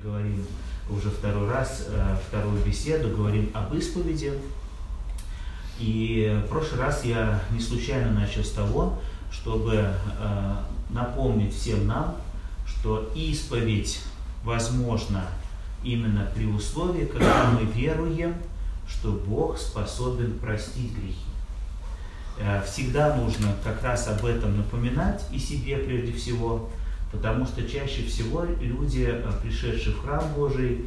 говорим уже второй раз, вторую беседу, говорим об исповеди. И в прошлый раз я не случайно начал с того, чтобы напомнить всем нам, что исповедь возможна именно при условии, когда мы веруем, что Бог способен простить грехи. Всегда нужно как раз об этом напоминать и себе прежде всего, потому что чаще всего люди, пришедшие в храм Божий,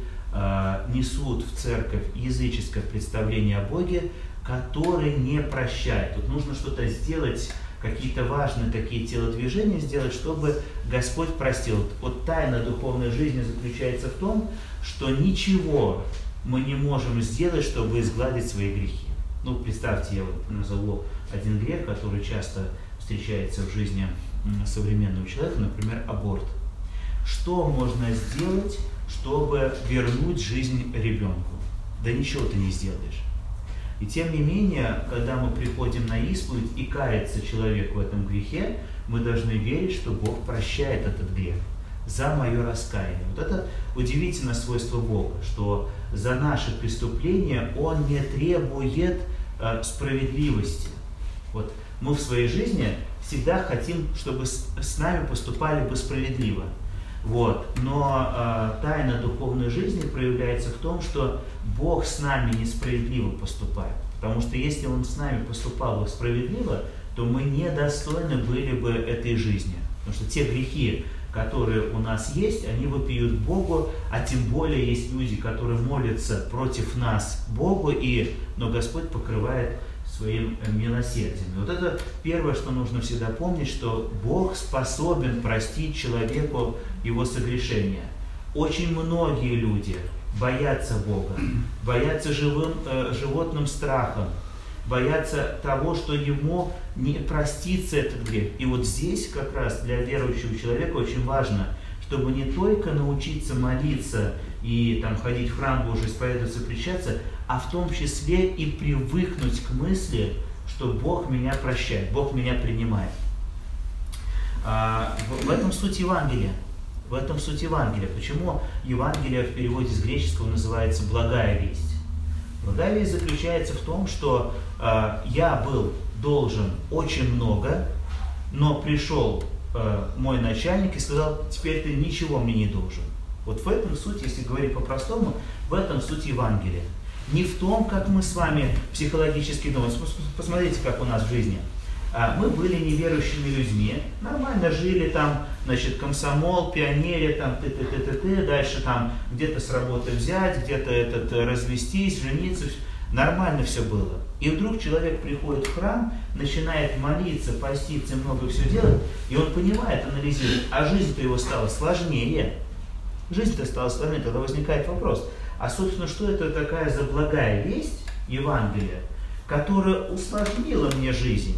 несут в церковь языческое представление о Боге, который не прощает. Тут нужно что-то сделать, какие-то важные такие телодвижения сделать, чтобы Господь простил. Вот тайна духовной жизни заключается в том, что ничего мы не можем сделать, чтобы изгладить свои грехи. Ну, представьте, я вот назову один грех, который часто встречается в жизни современного человека, например, аборт. Что можно сделать, чтобы вернуть жизнь ребенку? Да ничего ты не сделаешь. И тем не менее, когда мы приходим на исповедь и кается человек в этом грехе, мы должны верить, что Бог прощает этот грех за мое раскаяние. Вот это удивительное свойство Бога, что за наши преступления Он не требует справедливости. Вот мы в своей жизни всегда хотим, чтобы с нами поступали бы справедливо. Вот. Но тайна духовной жизни проявляется в том, что Бог с нами несправедливо поступает. Потому что если Он с нами поступал бы справедливо, то мы недостойны были бы этой жизни. Потому что те грехи, которые у нас есть, они вопиют Богу, а тем более есть люди, которые молятся против нас Богу, но Господь покрывает своим милосердием. И вот это первое, что нужно всегда помнить, что Бог способен простить человеку его согрешения. Очень многие люди боятся Бога, боятся животным страхом, боятся того, что ему не простится этот грех. И вот здесь как раз для верующего человека очень важно, чтобы не только научиться молиться и ходить в храм Божий, исповедоваться, причащаться, а в том числе и привыкнуть к мысли, что Бог меня прощает, Бог меня принимает. В этом суть Евангелия. В этом суть Евангелия. Почему Евангелие в переводе с греческого называется «благая весть»? Благая весть заключается в том, что я был должен очень много, но пришел мой начальник и сказал: теперь ты ничего мне не должен. Вот в этом суть, если говорить по-простому, в этом суть Евангелия. Не в том, как мы с вами психологически думаем. Посмотрите, как у нас в жизни. Мы были неверующими людьми, нормально жили комсомол, пионерия, дальше где-то с работы взять, где-то развестись, жениться, нормально все было. И вдруг человек приходит в храм, начинает молиться, поститься, много все делать, и он понимает, анализирует, а жизнь-то его стала сложнее. Жизнь-то стала сложнее, тогда возникает вопрос, а собственно, что это такая за благая весть Евангелия, которая усложнила мне жизнь?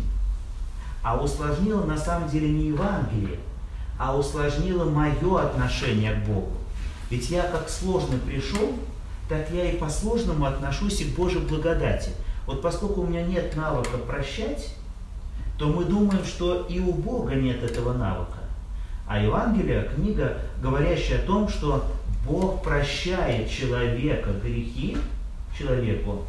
А усложнила на самом деле не Евангелие, а усложнила мое отношение к Богу. Ведь я как сложно пришел, так я и по-сложному отношусь и к Божьей благодати. Вот поскольку у меня нет навыка прощать, то мы думаем, что и у Бога нет этого навыка. А Евангелие, книга, говорящая о том, что Бог прощает человека грехи, человеку,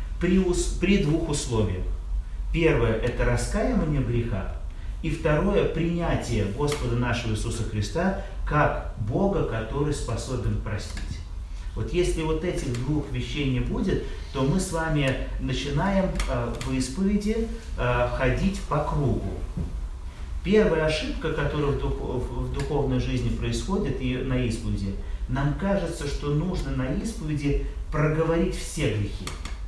при двух условиях. Первое – это раскаяние греха, и второе – принятие Господа нашего Иисуса Христа как Бога, который способен простить. Вот если вот этих двух вещей не будет, то мы с вами начинаем в исповеди ходить по кругу. Первая ошибка, которая в духовной жизни происходит и на исповеди, нам кажется, что нужно на исповеди проговорить все грехи.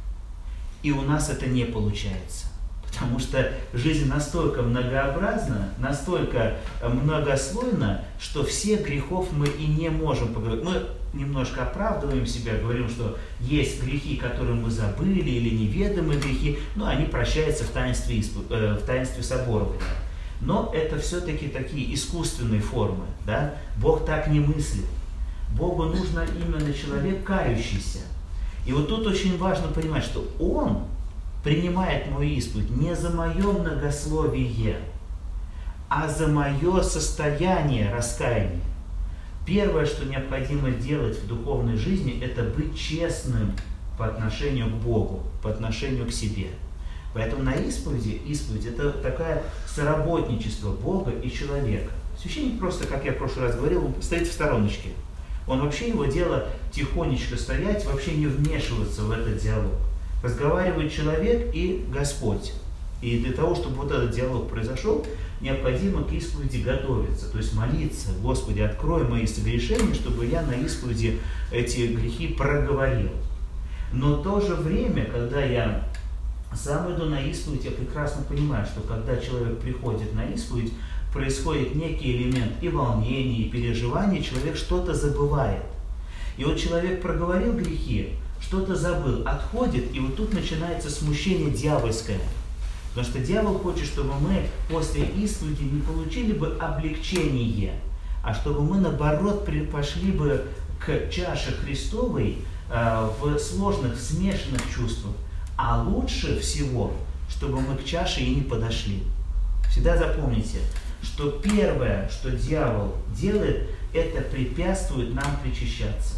И у нас это не получается. Потому что жизнь настолько многообразна, настолько многослойна, что всех грехов мы и не можем поговорить. Мы немножко оправдываем себя, говорим, что есть грехи, которые мы забыли, или неведомые грехи, но они прощаются в таинстве соборования. Но это все-таки такие искусственные формы. Да? Бог так не мыслит. Богу нужно именно человек кающийся. И вот тут очень важно понимать, что Он принимает мою исповедь не за мое многословие, а за мое состояние раскаяния. Первое, что необходимо делать в духовной жизни, это быть честным по отношению к Богу, по отношению к себе. Поэтому на исповедь это такое соработничество Бога и человека. Священник просто, как я в прошлый раз говорил, он стоит в стороночке. Он вообще, его дело тихонечко стоять, вообще не вмешиваться в этот диалог. Разговаривает человек и Господь. И для того, чтобы вот этот диалог произошел, необходимо к исповеди готовиться, то есть молиться: Господи, открой мои согрешения, чтобы я на исповеди эти грехи проговорил. Но в то же время, когда я сам иду на исповедь, я прекрасно понимаю, что когда человек приходит на исповедь, происходит некий элемент и волнения, и переживания, человек что-то забывает. И вот человек проговорил грехи, что-то забыл, отходит, и вот тут начинается смущение дьявольское. Потому что дьявол хочет, чтобы мы после исповеди не получили бы облегчение, а чтобы мы, наоборот, пошли бы к чаше Христовой в сложных, смешанных чувствах. А лучше всего, чтобы мы к чаше и не подошли. Всегда запомните, что первое, что дьявол делает, это препятствует нам причащаться.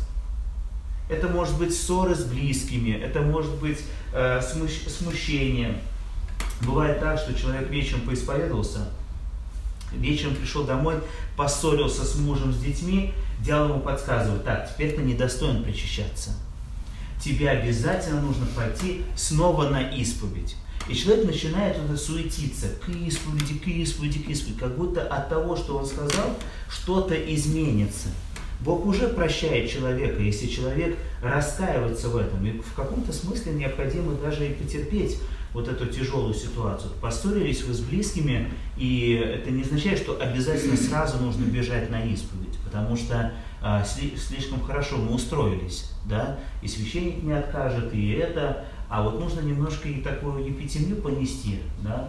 Это может быть ссоры с близкими, это может быть смущение. Бывает так, что человек вечером поисповедовался, вечером пришел домой, поссорился с мужем, с детьми, дьявол ему подсказывает: так, теперь ты недостоин причащаться. Тебе обязательно нужно пойти снова на исповедь. И человек начинает суетиться к исповеди, как будто от того, что он сказал, что-то изменится. Бог уже прощает человека, если человек раскаивается в этом. И в каком-то смысле необходимо даже и потерпеть вот эту тяжелую ситуацию. Поссорились вы с близкими, и это не означает, что обязательно сразу нужно бежать на исповедь, потому что слишком хорошо мы устроились, да, и священник не откажет, и это, а вот нужно немножко и такую епитемию понести, да,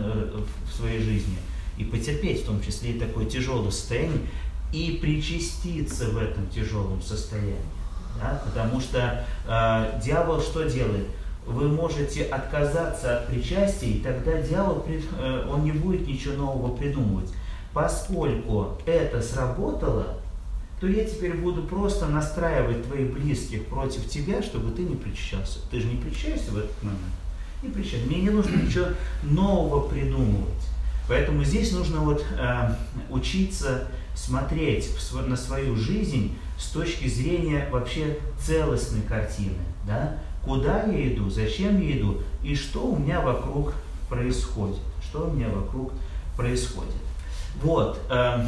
в своей жизни, и потерпеть в том числе и такое тяжелое состояние, и причаститься в этом тяжелом состоянии, да, потому что дьявол что делает? Вы можете отказаться от причастия, и тогда дьявол он не будет ничего нового придумывать. Поскольку это сработало, то я теперь буду просто настраивать твоих близких против тебя, чтобы ты не причащался. Ты же не причащаешься в этот момент. Не причащайся. Мне не нужно ничего нового придумывать. Поэтому здесь нужно учиться смотреть на свою жизнь с точки зрения вообще целостной картины. Да? Куда я иду, зачем я иду и что у меня вокруг происходит. Что у меня вокруг происходит. Вот, да.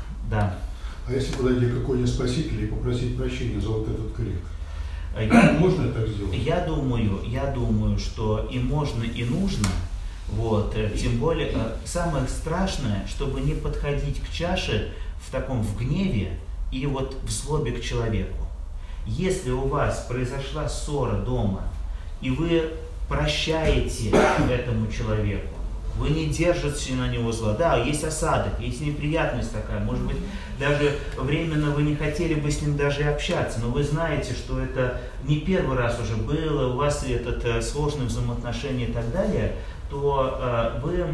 А если подойти к иконе Спасителя и попросить прощения за вот этот грех? Можно так сделать? Я думаю, что и можно, и нужно. Вот, тем более, самое страшное, чтобы не подходить к чаше в гневе и вот в злобе к человеку. Если у вас произошла ссора дома, и вы прощаете этому человеку, вы не держите на него зла. Да, есть осадок, есть неприятность такая, может быть, даже временно вы не хотели бы с ним даже и общаться, но вы знаете, что это не первый раз уже было, у вас это сложные взаимоотношения и так далее, то вы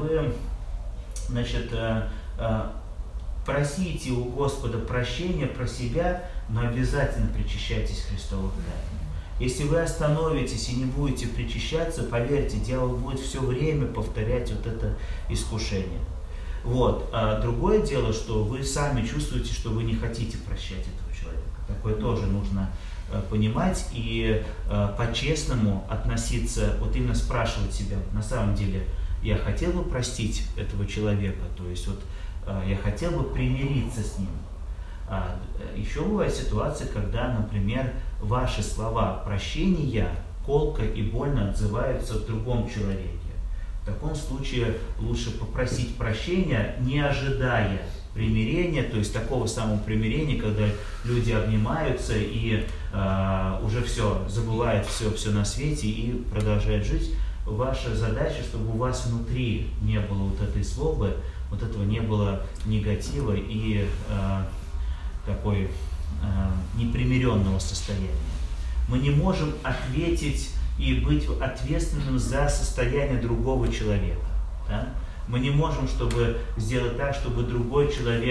просите у Господа прощения про себя, но обязательно причащайтесь Христовых тайн. Если вы остановитесь и не будете причащаться, поверьте, дьявол будет все время повторять вот это искушение. Вот. А другое дело, что вы сами чувствуете, что вы не хотите прощать этого человека. Такое тоже нужно понимать и по-честному относиться, вот именно спрашивать себя, на самом деле, я хотел бы простить этого человека, то есть вот я хотел бы примириться с ним. Еще бывают ситуации, когда, например, ваши слова прощения колко и больно отзываются в другом человеке. В таком случае лучше попросить прощения, не ожидая примирения, то есть такого самого примирения, когда люди обнимаются и уже все, забывают все на свете и продолжают жить. Ваша задача, чтобы у вас внутри не было вот этой злобы, вот этого не было негатива и такой непримиренного состояния. Мы не можем ответить и быть ответственным за состояние другого человека. Да? Мы не можем сделать так, чтобы другой человек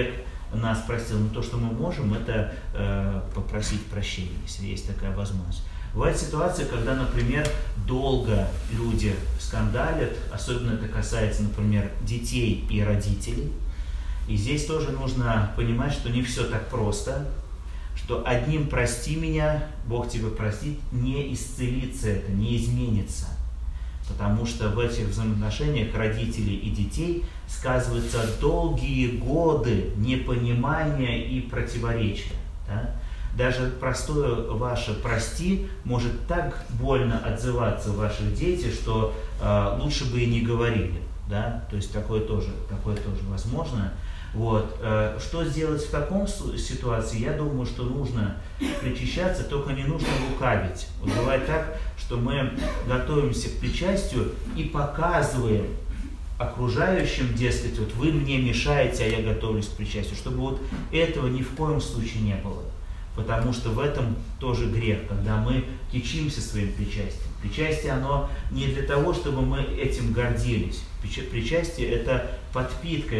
нас простил, но то, что мы можем, это попросить прощения, если есть такая возможность. Бывают ситуации, когда, например, долго люди скандалят, особенно это касается, например, детей и родителей. И здесь тоже нужно понимать, что не все так просто, что одним «прости меня», Бог тебя простит, не исцелится это, не изменится. Потому что в этих взаимоотношениях родителей и детей сказываются долгие годы непонимания и противоречия. Да? Даже простое ваше «прости» может так больно отзываться в ваших детях, что лучше бы и не говорили. Да? То есть такое тоже возможно. Вот. Что сделать в таком ситуации? Я думаю, что нужно причащаться, только не нужно лукавить. Вот бывает так, что мы готовимся к причастию и показываем окружающим, дескать, вот вы мне мешаете, а я готовлюсь к причастию, чтобы вот этого ни в коем случае не было. Потому что в этом тоже грех, когда мы кичимся своим причастием. Причастие, оно не для того, чтобы мы этим гордились. Причастие – это подпитка,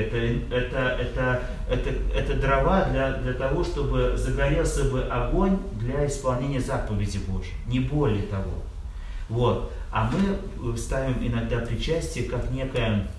это дрова для того, чтобы загорелся бы огонь для исполнения заповеди Божьей, не более того. Вот. А мы ставим иногда причастие как некое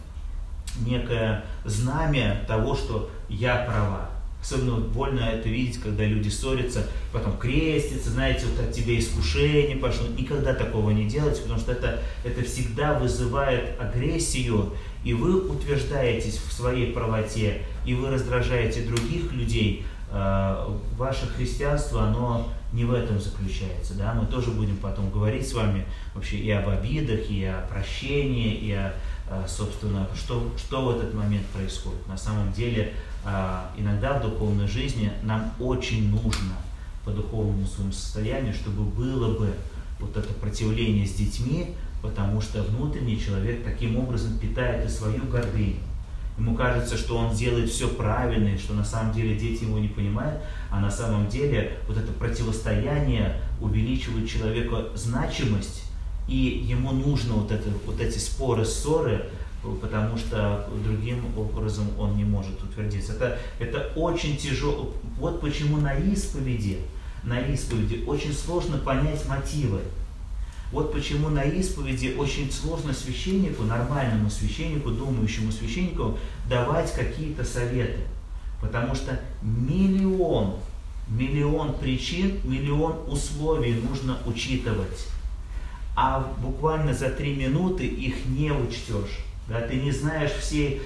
знамя того, что я права. Особенно больно это видеть, когда люди ссорятся, потом крестятся, знаете, вот от тебя искушение пошло. Никогда такого не делайте, потому что это всегда вызывает агрессию, и вы утверждаетесь в своей правоте, и вы раздражаете других людей. Ваше христианство, оно не в этом заключается. Да? Мы тоже будем потом говорить с вами вообще и об обидах, и о прощении, и о, собственно, что в этот момент происходит. На самом деле, иногда в духовной жизни нам очень нужно по духовному своему состоянию, чтобы было бы вот это противление с детьми, потому что внутренний человек таким образом питает и свою гордыню. Ему кажется, что он делает все правильно, и что на самом деле дети его не понимают, а на самом деле вот это противостояние увеличивает человеку значимость, и ему нужно вот эти споры, ссоры, потому что другим образом он не может утвердиться. Это очень тяжело. Вот почему на исповеди очень сложно понять мотивы. Вот почему на исповеди очень сложно священнику, нормальному священнику, думающему священнику давать какие-то советы. Потому что миллион причин, миллион условий нужно учитывать. А буквально за 3 минуты их не учтешь. Да, ты не знаешь всей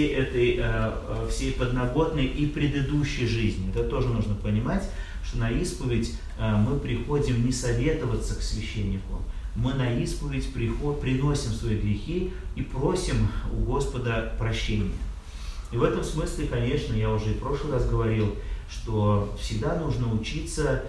подноготной и предыдущей жизни. Это тоже нужно понимать, что на исповедь мы приходим не советоваться к священнику. Мы на исповедь приносим свои грехи и просим у Господа прощения. И в этом смысле, конечно, я уже и в прошлый раз говорил, что всегда нужно учиться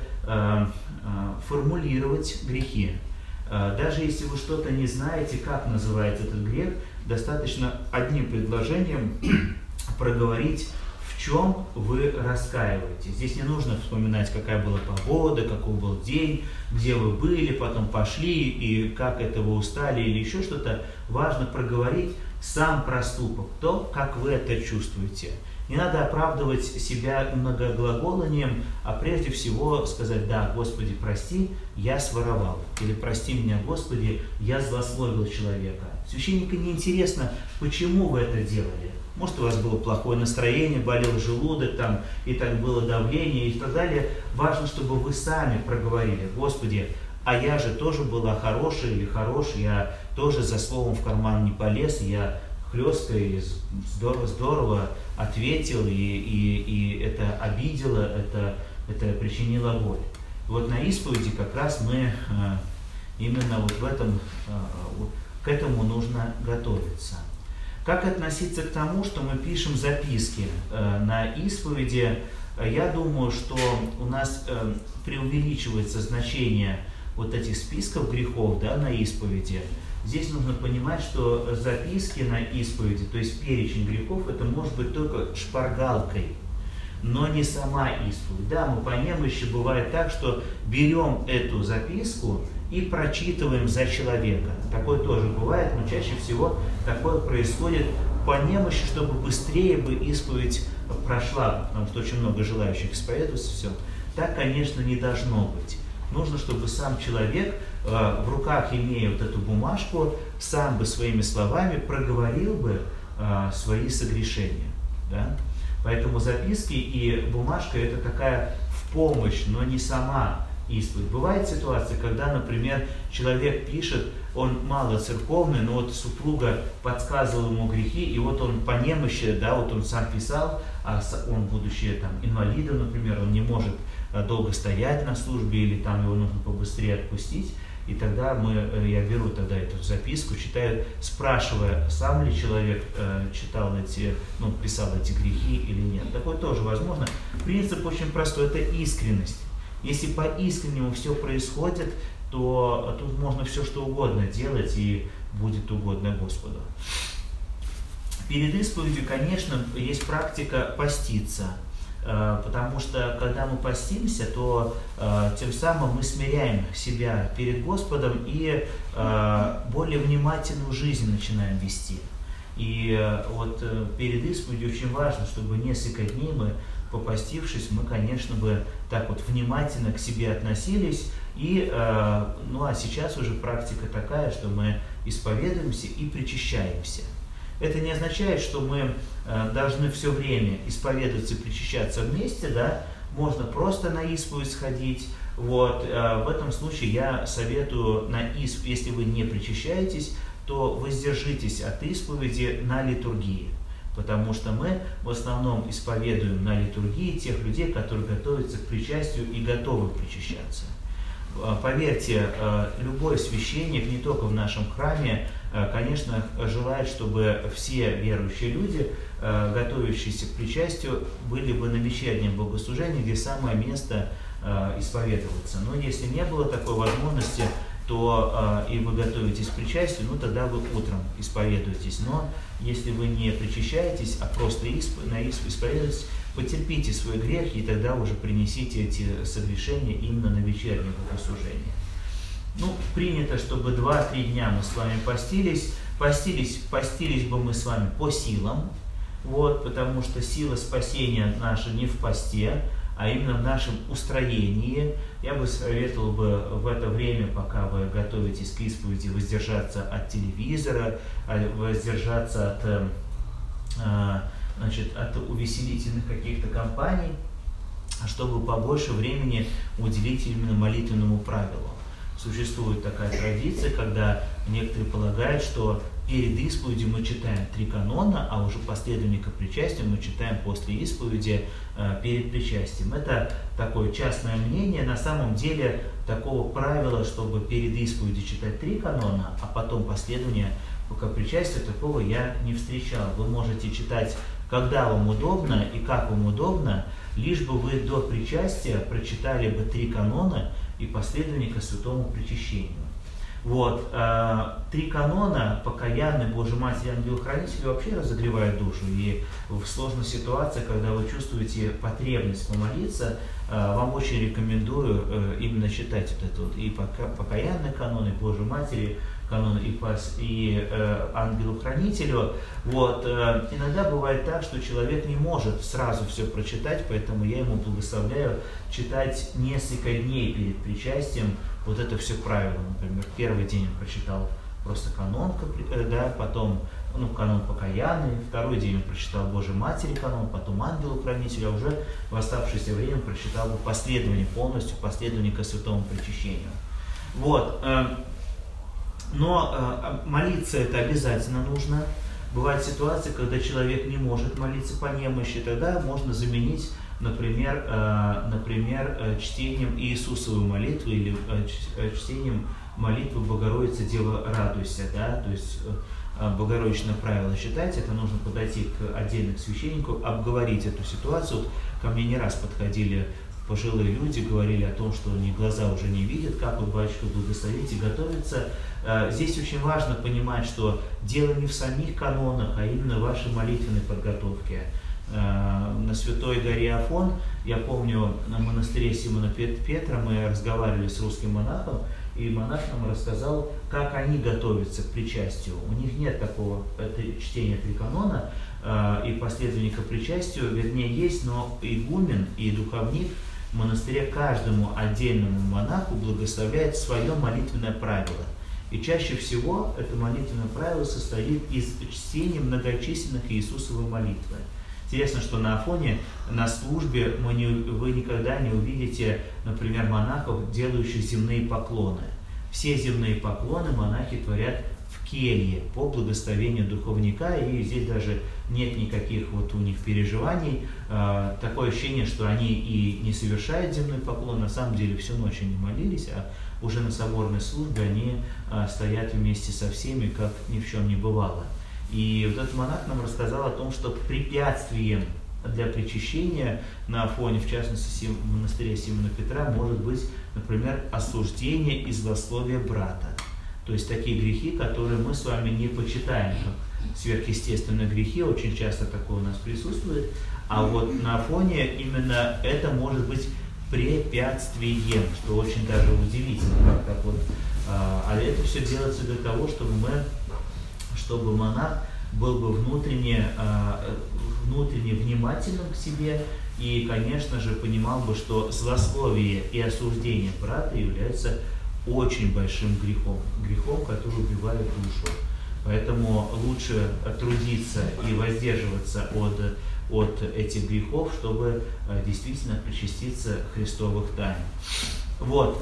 формулировать грехи. Даже если вы что-то не знаете, как называется этот грех, достаточно одним предложением проговорить, в чем вы раскаиваетесь. Здесь не нужно вспоминать, какая была погода, какой был день, где вы были, потом пошли, и как это вы устали, или еще что-то. Важно проговорить сам проступок, то, как вы это чувствуете. Не надо оправдывать себя многоглаголанием, а прежде всего сказать: да, Господи, прости, я своровал. Или прости меня, Господи, я злословил человека. Священнику не интересно, почему вы это делали. Может, у вас было плохое настроение, болел желудок, и так было давление и так далее. Важно, чтобы вы сами проговорили: Господи, а я же тоже была хорошая или хороший, я тоже за словом в карман не полез, я хлестко и здорово ответил, и это обидело, это причинило боль. Вот на исповеди как раз мы именно вот в этом, к этому нужно готовиться. Как относиться к тому, что мы пишем записки на исповеди? Я думаю, что у нас преувеличивается значение вот этих списков грехов, да, на исповеди. Здесь нужно понимать, что записки на исповеди, то есть перечень грехов, это может быть только шпаргалкой, но не сама исповедь. Да, мы по немощи бывает так, что берем эту записку и прочитываем за человека. Такое тоже бывает, но чаще всего такое происходит по немощи, чтобы быстрее бы исповедь прошла, потому что очень много желающих исповедоваться, все. Так, конечно, не должно быть. Нужно, чтобы сам человек, в руках имея вот эту бумажку, сам бы своими словами проговорил бы свои согрешения. Да? Поэтому записки и бумажка — это такая в помощь, но не сама исповедь. Бывает ситуация, когда, например, человек пишет, он мало церковный, но вот супруга подсказывала ему грехи, и вот он по немощи, да, вот он сам писал, а он, будучи там инвалидом, например, он не может долго стоять на службе, или там его нужно побыстрее отпустить, и тогда я беру тогда эту записку, читаю, спрашивая, сам ли человек писал эти грехи или нет. Такое тоже возможно. Принцип очень простой, это искренность. Если по-искреннему все происходит, то тут можно все что угодно делать, и будет угодно Господу. Перед исповедью, конечно, есть практика поститься, потому что когда мы постимся, то тем самым мы смиряем себя перед Господом и более внимательную жизнь начинаем вести. И вот перед исповедью очень важно, чтобы несколько дней мы, попастившись, мы, конечно, бы так вот внимательно к себе относились. И, а сейчас уже практика такая, что мы исповедуемся и причащаемся. Это не означает, что мы должны все время исповедоваться и причащаться вместе, да? Можно просто на исповедь сходить. Вот. В этом случае я советую если вы не причащаетесь, то воздержитесь от исповеди на литургии. Потому что мы в основном исповедуем на литургии тех людей, которые готовятся к причастию и готовы причащаться. Поверьте, любой священник, не только в нашем храме, конечно, желает, чтобы все верующие люди, готовящиеся к причастию, были бы на вечернем богослужении, где самое место исповедоваться. Но если не было такой возможности, то и вы готовитесь к причастию, тогда вы утром исповедуетесь. Но если вы не причащаетесь, а просто исповедуетесь, потерпите свой грех, и тогда уже принесите эти согрешения именно на вечернее богослужение. Принято, чтобы 2-3 дня мы с вами постились. Постились бы мы с вами по силам, потому что сила спасения наша не в посте, а именно в нашем устроении. Я бы советовал в это время, пока вы готовитесь к исповеди, воздержаться от телевизора, воздержаться от увеселительных каких-то компаний, чтобы побольше времени уделить именно молитвенному правилу. Существует такая традиция, когда некоторые полагают, что перед исповедью мы читаем 3 канона, а уже последовника причастия мы читаем после исповеди перед причастием. Это такое частное мнение. На самом деле такого правила, чтобы перед исповедью читать 3 канона, а потом последование к причастию, такого я не встречал. Вы можете читать, когда вам удобно и как вам удобно, лишь бы вы до причастия прочитали бы 3 канона и последование ко святому причащению. 3 канона покаянной Божьей Матери Ангелу-Хранителю вообще разогревают душу. И в сложной ситуации, когда вы чувствуете потребность помолиться, вам очень рекомендую именно читать и покаянный канон, и Божьей Матери канон, и Ангелу-Хранителю. Иногда бывает так, что человек не может сразу все прочитать, поэтому я ему благословляю читать несколько дней перед причастием это все правило. Например, первый день он прочитал просто канон, потом канон покаянный, второй день он прочитал Божьей Матери канон, потом Ангелу-Хранителю, а уже в оставшееся время прочитал бы последование полностью, последование ко святому причащению. Но молиться это обязательно нужно. Бывают ситуации, когда человек не может молиться по немощи, тогда можно заменить, например, чтением Иисусовой молитвы или чтением молитвы Богородицы, Дева, радуйся, то есть богородичное правило читать, это нужно подойти отдельно к священнику, обговорить эту ситуацию. Ко мне не раз подходили пожилые люди, говорили о том, что они глаза уже не видят, как батюшка благословить и готовиться. Здесь очень важно понимать, что дело не в самих канонах, а именно в вашей молитвенной подготовке. на Святой горе Афон, я помню, на монастыре Симона Петра мы разговаривали с русским монахом, и монах нам рассказал, как они готовятся к причастию. У них нет такого чтения триканона и последовника причастию, вернее есть, но игумен и духовник в монастыре каждому отдельному монаху благословляет свое молитвенное правило. И чаще всего это молитвенное правило состоит из чтения многочисленных Иисусовой молитвы. Интересно, что на Афоне, на службе вы никогда не увидите, например, монахов, делающих земные поклоны. Все земные поклоны монахи творят в келье по благословению духовника, и здесь даже нет никаких вот у них переживаний. Такое ощущение, что они и не совершают земной поклон, на самом деле всю ночь они молились, а уже на соборной службе они стоят вместе со всеми, как ни в чем не бывало. И вот этот монах нам рассказал о том, что препятствием для причащения на Афоне, в частности в монастыре Симона Петра, может быть, например, осуждение и злословие брата. То есть такие грехи, которые мы с вами не почитаем как сверхъестественные грехи, очень часто такое у нас присутствует, а вот на Афоне именно это может быть препятствием, что очень даже удивительно. Как вот, а это все делается для того, чтобы монах был бы внутренне внимательным к себе и, конечно же, понимал бы, что злословие и осуждение брата является очень большим грехом, который убивает душу. Поэтому лучше трудиться и воздерживаться от этих грехов, чтобы действительно причаститься Христовых тайн. Вот.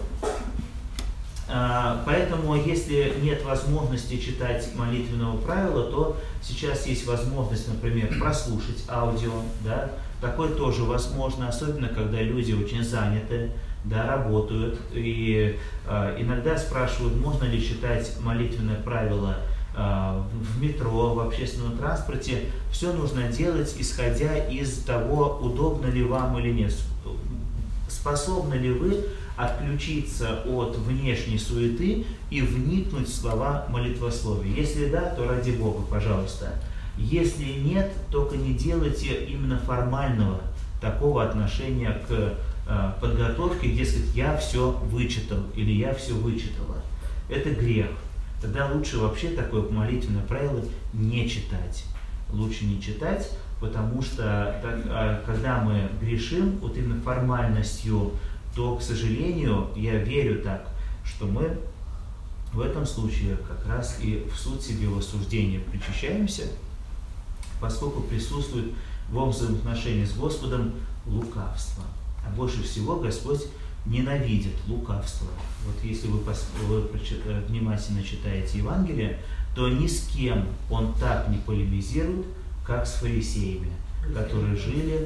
Поэтому, если нет возможности читать молитвенного правила, то сейчас есть возможность, например, прослушать аудио. Да? Такое тоже возможно, особенно когда люди очень заняты, да, работают. И иногда спрашивают, можно ли читать молитвенное правило в метро, в общественном транспорте. Все нужно делать, исходя из того, удобно ли вам или нет. Способны ли вы отключиться от внешней суеты и вникнуть в слова молитвословия? Если да, то ради Бога, пожалуйста. Если нет, только не делайте именно формального такого отношения к подготовке, дескать, я все вычитал или я все вычитала. Это грех. Тогда лучше вообще такое молитвенное правило не читать. Лучше не читать, потому что когда мы грешим вот именно формальностью, то, к сожалению, я верю так, что мы в этом случае как раз и в суд себе в осуждение причащаемся, поскольку присутствует во взаимоотношении с Господом лукавство. А больше всего Господь ненавидит лукавство. Вот если вы внимательно читаете Евангелие, то ни с кем он так не полемизирует, как с фарисеями, которые жили...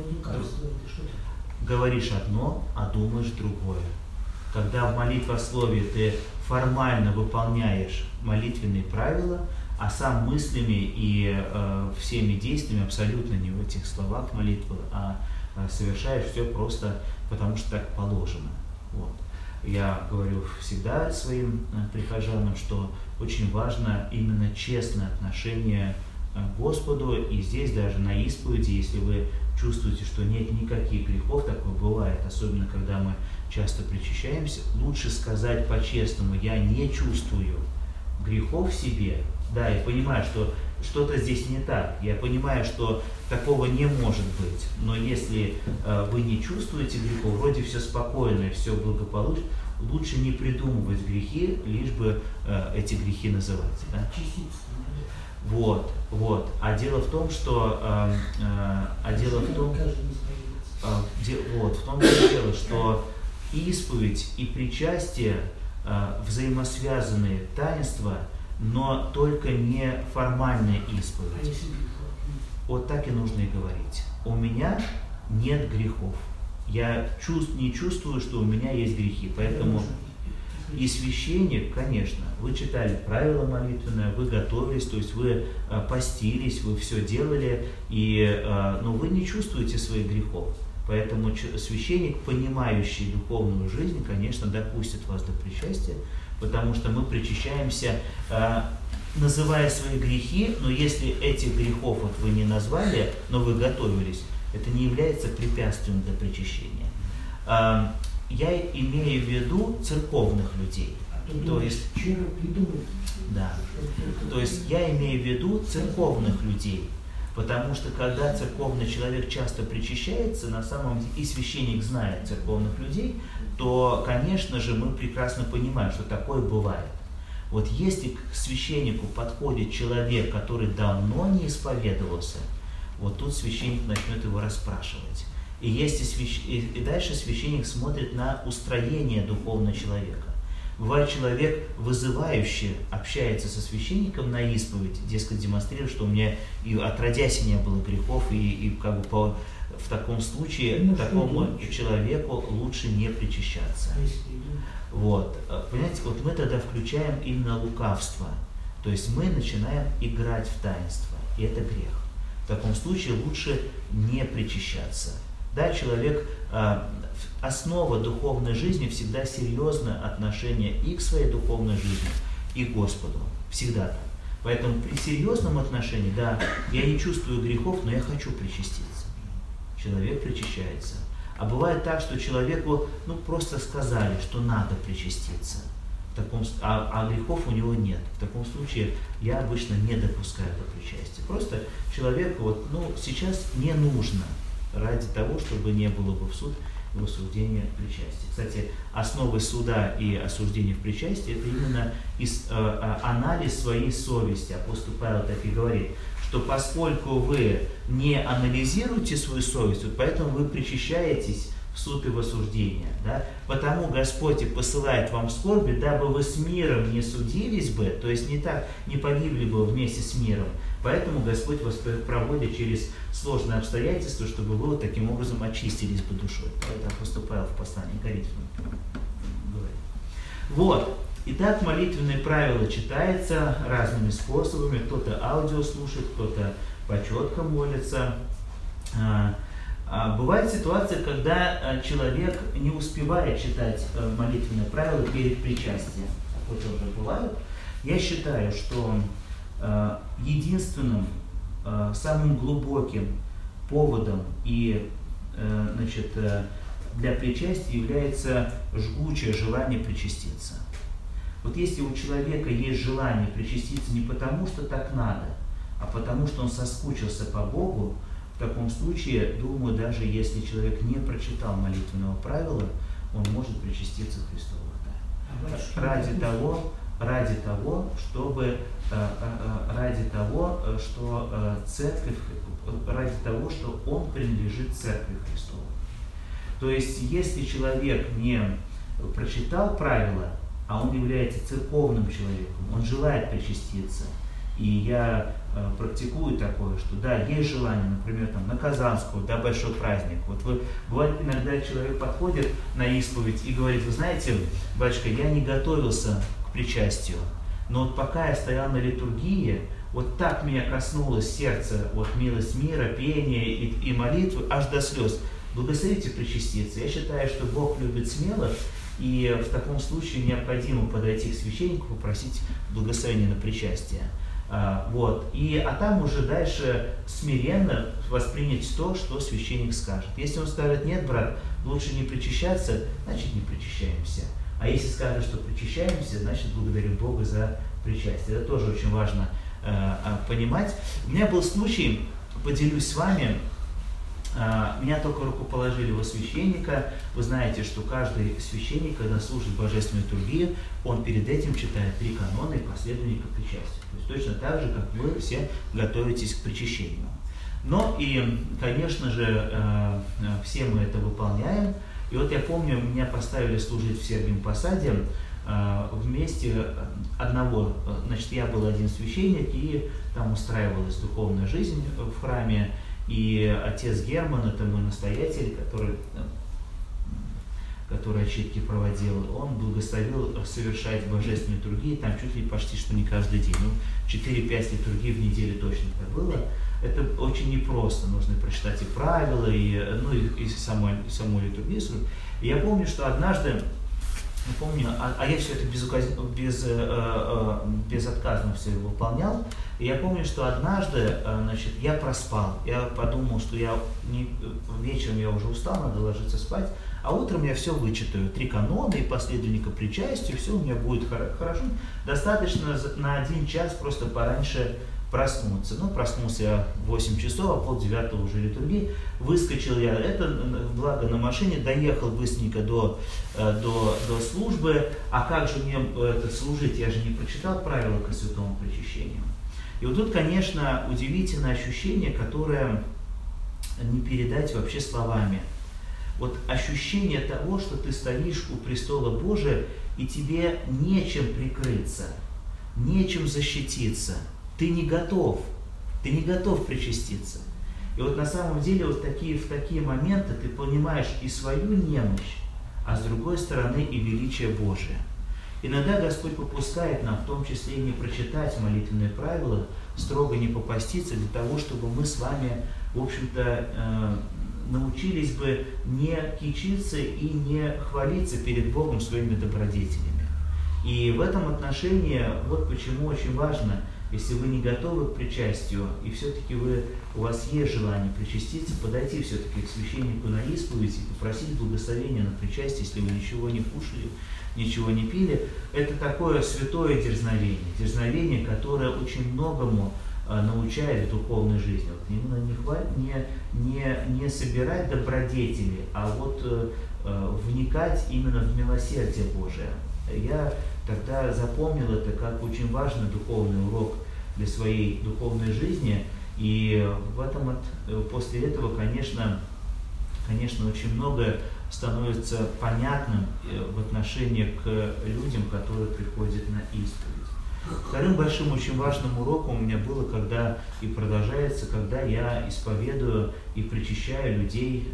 Говоришь одно, а думаешь другое. Когда в молитвословии ты формально выполняешь молитвенные правила, а сам мыслями и всеми действиями абсолютно не в этих словах молитвы, а совершаешь все просто потому, что так положено. Вот. Я говорю всегда своим прихожанам, что очень важно именно честное отношение к Господу, и здесь даже на исповеди, если вы чувствуете, что нет никаких грехов, такое бывает, особенно когда мы часто причащаемся, лучше сказать по-честному: я не чувствую грехов в себе, да, я понимаю, что что-то здесь не так, я понимаю, что такого не может быть, но если вы не чувствуете грехов, вроде все спокойно, все благополучно, лучше не придумывать грехи, лишь бы эти грехи называть. Да? Вот. А дело в том, что в том дело, что исповедь и причастие взаимосвязанные таинства, но только не формальная исповедь. Вот так и нужно и говорить. У меня нет грехов. Я не чувствую, что у меня есть грехи, поэтому и священник, конечно, вы читали правила молитвенные, вы готовились, то есть вы постились, вы все делали, но вы не чувствуете своих грехов. Поэтому священник, понимающий духовную жизнь, конечно, допустит вас до причастия, потому что мы причащаемся называя свои грехи, но если этих грехов вот вы не назвали, но вы готовились, это не является препятствием для причащения. Я имею в виду церковных людей. То есть, да, то есть я имею в виду церковных людей. Потому что когда церковный человек часто причащается, на самом деле, и священник знает церковных людей, то, конечно же, мы прекрасно понимаем, что такое бывает. Вот если к священнику подходит человек, который давно не исповедовался, вот тут священник начнет его расспрашивать. И, и дальше священник смотрит на устроение духовного человека. Бывает, человек вызывающе общается со священником на исповедь, дескать, демонстрирует, что у меня и отродясь не было грехов, и как бы в таком случае такому человеку лучше не причащаться. Вот. Понимаете, вот мы тогда включаем именно лукавство. То есть мы начинаем играть в таинство, и это грех. В таком случае лучше не причащаться. Да, человек, основа духовной жизни всегда серьезное отношение и к своей духовной жизни, и к Господу. Всегда так. Поэтому при серьезном отношении, да, я не чувствую грехов, но я хочу причаститься. Человек причащается. А бывает так, что человеку просто сказали, что надо причаститься, а грехов у него нет. В таком случае я обычно не допускаю до причастия. Просто человеку сейчас не нужно ради того, чтобы не было бы в суд и в осуждение причастия. Кстати, основой суда и осуждения в причастии это именно анализ своей совести. Апостол Павел так и говорит, что поскольку вы не анализируете свою совесть, вот поэтому вы причащаетесь в суд и в осуждение. Да? Потому Господь и посылает вам скорби, дабы вы с миром не судились бы, то есть не погибли бы вместе с миром. Поэтому Господь вас проводит через сложные обстоятельства, чтобы вы вот таким образом очистились бы душой. Это апостол Павел в послании к Коринфянам говорит. Вот. Итак, молитвенные правила читаются разными способами. Кто-то аудио слушает, кто-то по четкам молится. Бывает ситуация, когда человек не успевает читать молитвенные правила перед причастием. Вот тоже бывает. Я считаю, что единственным, самым глубоким поводом и для причастия является жгучее желание причаститься. Вот если у человека есть желание причаститься не потому, что так надо, а потому, что он соскучился по Богу, в таком случае, думаю, даже если человек не прочитал молитвенного правила, он может причаститься в Христовых тайнах. Ради того, что церковь, ради того, что он принадлежит церкви Христовой. То есть, если человек не прочитал правила, а он является церковным человеком, он желает причаститься, и я практикую такое, что да, есть желание, например, на Казанскую, да, большой праздник. Бывает иногда человек подходит на исповедь и говорит: вы знаете, батюшка, я не готовился к причастию, но вот пока я стоял на литургии, вот так меня коснулось сердце, милость мира, пение и молитвы, аж до слез. Благословите причаститься. Я считаю, что Бог любит смелых, и в таком случае необходимо подойти к священнику, попросить благословения на причастие. А там уже дальше смиренно воспринять то, что священник скажет. Если он скажет: нет, брат, лучше не причащаться, значит не причащаемся. А если скажет, что причащаемся, значит благодарим Бога за причастие. Это тоже очень важно понимать. У меня был случай, поделюсь с вами. Меня только рукоположили во священника. Вы знаете, что каждый священник, когда служит божественную литургию, он перед этим читает 3 канона и последования к причастию. То есть точно так же, как вы все готовитесь к причащению. Но и, конечно же, все мы это выполняем. И вот я помню, меня поставили служить в Сергиевом Посаде вместе одного. Значит, я был один священник, и там устраивалась духовная жизнь в храме. И отец Герман, это мой настоятель, который очистки проводил, он благословил совершать божественную литургию, там чуть ли почти что не каждый день. 4-5 литургий в неделю точно это было. Это очень непросто, нужно прочитать и правила, и саму литургию. И я помню, что однажды не помню, я все это безотказно все выполнял. И я помню, что однажды, значит, я проспал. Я подумал, что вечером я уже устал, надо ложиться спать. А утром я все вычитаю. 3 канона и последовника причастия, все у меня будет хорошо. Достаточно на 1 час просто пораньше проснуться. Ну, проснулся я в 8 часов, а 8:30 уже литургии. Выскочил я, благо на машине, доехал быстренько до службы. А как же мне служить? Я же не прочитал правила ко святому причащению. И вот тут, конечно, удивительное ощущение, которое не передать вообще словами. Вот ощущение того, что ты стоишь у престола Божия, и тебе нечем прикрыться, нечем защититься. Ты не готов причаститься. И вот на самом деле в такие моменты ты понимаешь и свою немощь, а с другой стороны и величие Божие. Иногда Господь попускает нам, в том числе и не прочитать молитвенные правила, строго не попаститься, для того, чтобы мы с вами, в общем-то, научились бы не кичиться и не хвалиться перед Богом своими добродетелями. И в этом отношении, вот почему очень важно, если вы не готовы к причастию, и все-таки у вас есть желание причаститься, подойти все-таки к священнику на исповедь и попросить благословения на причастие, если вы ничего не кушали, ничего не пили. Это такое святое дерзновение, которое очень многому научает в духовной жизни. Вот именно не собирать добродетели, а вот вникать именно в милосердие Божие. Я тогда запомнил это как очень важный духовный урок для своей духовной жизни, и после этого, конечно, очень многое становится понятным в отношении к людям, которые приходят на исповедь. Вторым большим очень важным уроком у меня было, когда и продолжается, когда я исповедую и причащаю людей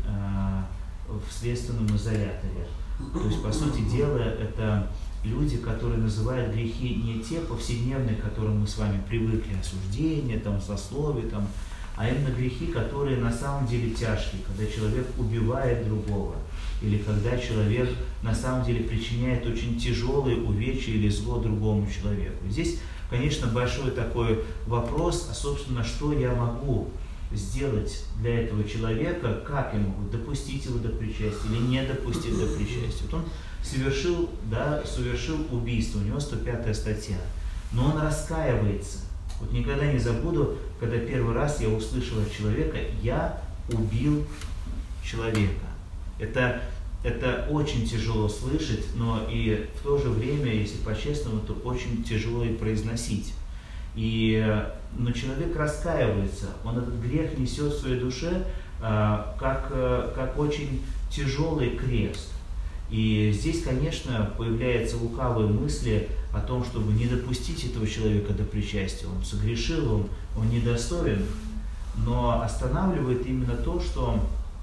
в следственном изоляторе. То есть, по сути дела, это люди, которые называют грехи не те повседневные, к которым мы с вами привыкли, осуждение, злословие, а именно грехи, которые на самом деле тяжкие, когда человек убивает другого, или когда человек на самом деле причиняет очень тяжелые увечья или зло другому человеку. Здесь, конечно, большой такой вопрос, а собственно, что я могу сделать для этого человека, как я могу допустить его до причастия или не допустить до причастия. Вот он совершил убийство, у него 105-я статья, но он раскаивается. Вот никогда не забуду, когда первый раз я услышал от человека: «Я убил человека». Это очень тяжело слышать, но и в то же время, если по-честному, то очень тяжело и произносить. Но человек раскаивается, он этот грех несет в своей душе как очень тяжелый крест. И здесь, конечно, появляются лукавые мысли о том, чтобы не допустить этого человека до причастия. Он согрешил, он недостоин, но останавливает именно то, что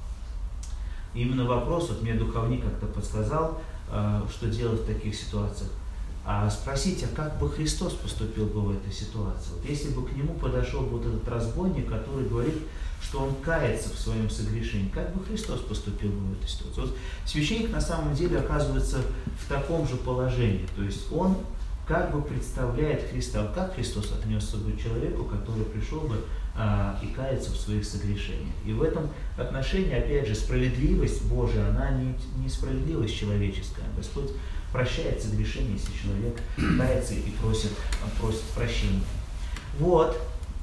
именно вопрос, вот мне духовник как-то подсказал, что делать в таких ситуациях. Спросить, а как бы Христос поступил бы в этой ситуации? Вот если бы к нему подошел вот этот разбойник, который говорит, что он кается в своем согрешении, как бы Христос поступил бы в этой ситуации? Вот священник на самом деле оказывается в таком же положении, то есть он как бы представляет Христа, как Христос отнесся бы к человеку, который пришел бы и кается в своих согрешениях. И в этом отношении, опять же, справедливость Божия, она не справедливость человеческая. Господь прощает согрешение, если человек кается и просит прощения. Вот.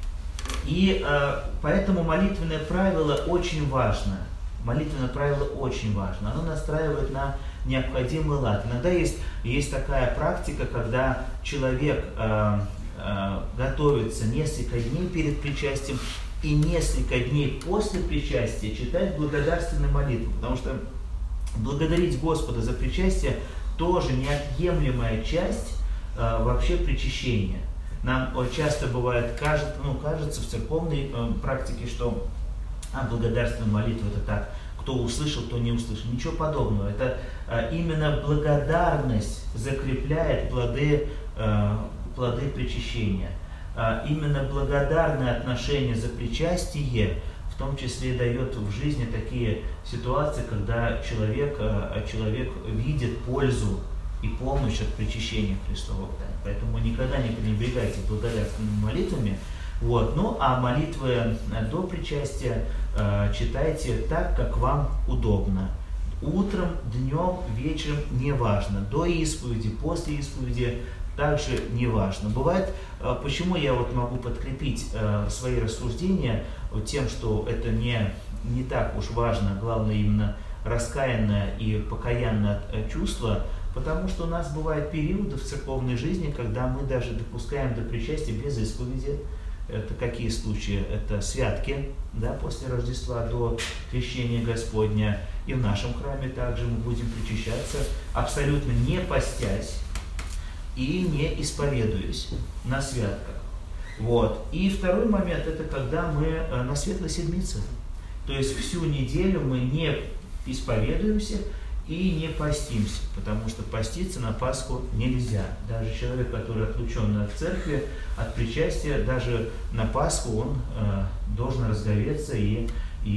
И поэтому молитвенное правило очень важно. Молитвенное правило очень важно. Оно настраивает на необходимый лад. Иногда есть такая практика, когда человек готовится несколько дней перед причастием и несколько дней после причастия читать благодарственную молитву. Потому что благодарить Господа за причастие тоже неотъемлемая часть вообще причащения. Нам часто бывает, кажется в церковной практике, что благодарственная молитва это так, кто услышал, кто не услышал. Ничего подобного. Это именно благодарность закрепляет плоды причащения. Именно благодарное отношение за причастие в том числе дает в жизни такие ситуации, когда человек видит пользу и помощь от причащения Христовых тайн. Поэтому никогда не пренебрегайте благодарственными молитвами. Вот. Ну а молитвы до причастия читайте так, как вам удобно. Утром, днем, вечером, неважно. До исповеди, после исповеди также неважно. Бывает, почему я вот могу подкрепить свои рассуждения тем, что это не так уж важно, главное именно раскаянное и покаянное чувство, потому что у нас бывают периоды в церковной жизни, когда мы даже допускаем до причастия без исповеди. Это какие случаи? Это святки, да, после Рождества до крещения Господня. И в нашем храме также мы будем причащаться, абсолютно не постясь и не исповедуясь на святках. Вот. И второй момент, это когда мы на Светлой Седмице. То есть всю неделю мы не исповедуемся и не постимся, потому что поститься на Пасху нельзя. Даже человек, который отлучен от церкви, от причастия, даже на Пасху он должен разговеться и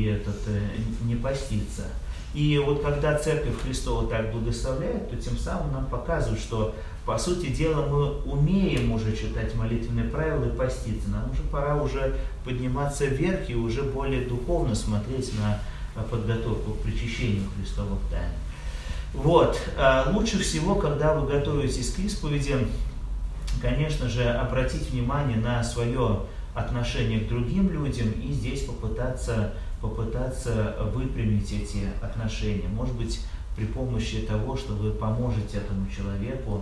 не поститься. И вот когда Церковь Христова так благословляет, то тем самым нам показывает, что по сути дела мы умеем уже читать молитвенные правила и поститься. Нам уже пора уже подниматься вверх и уже более духовно смотреть на подготовку к причащению Христовых тайн. Вот. Лучше всего, когда вы готовитесь к исповеди, конечно же, обратить внимание на свое отношение к другим людям и здесь попытаться выпрямить эти отношения. Может быть, при помощи того, что вы поможете этому человеку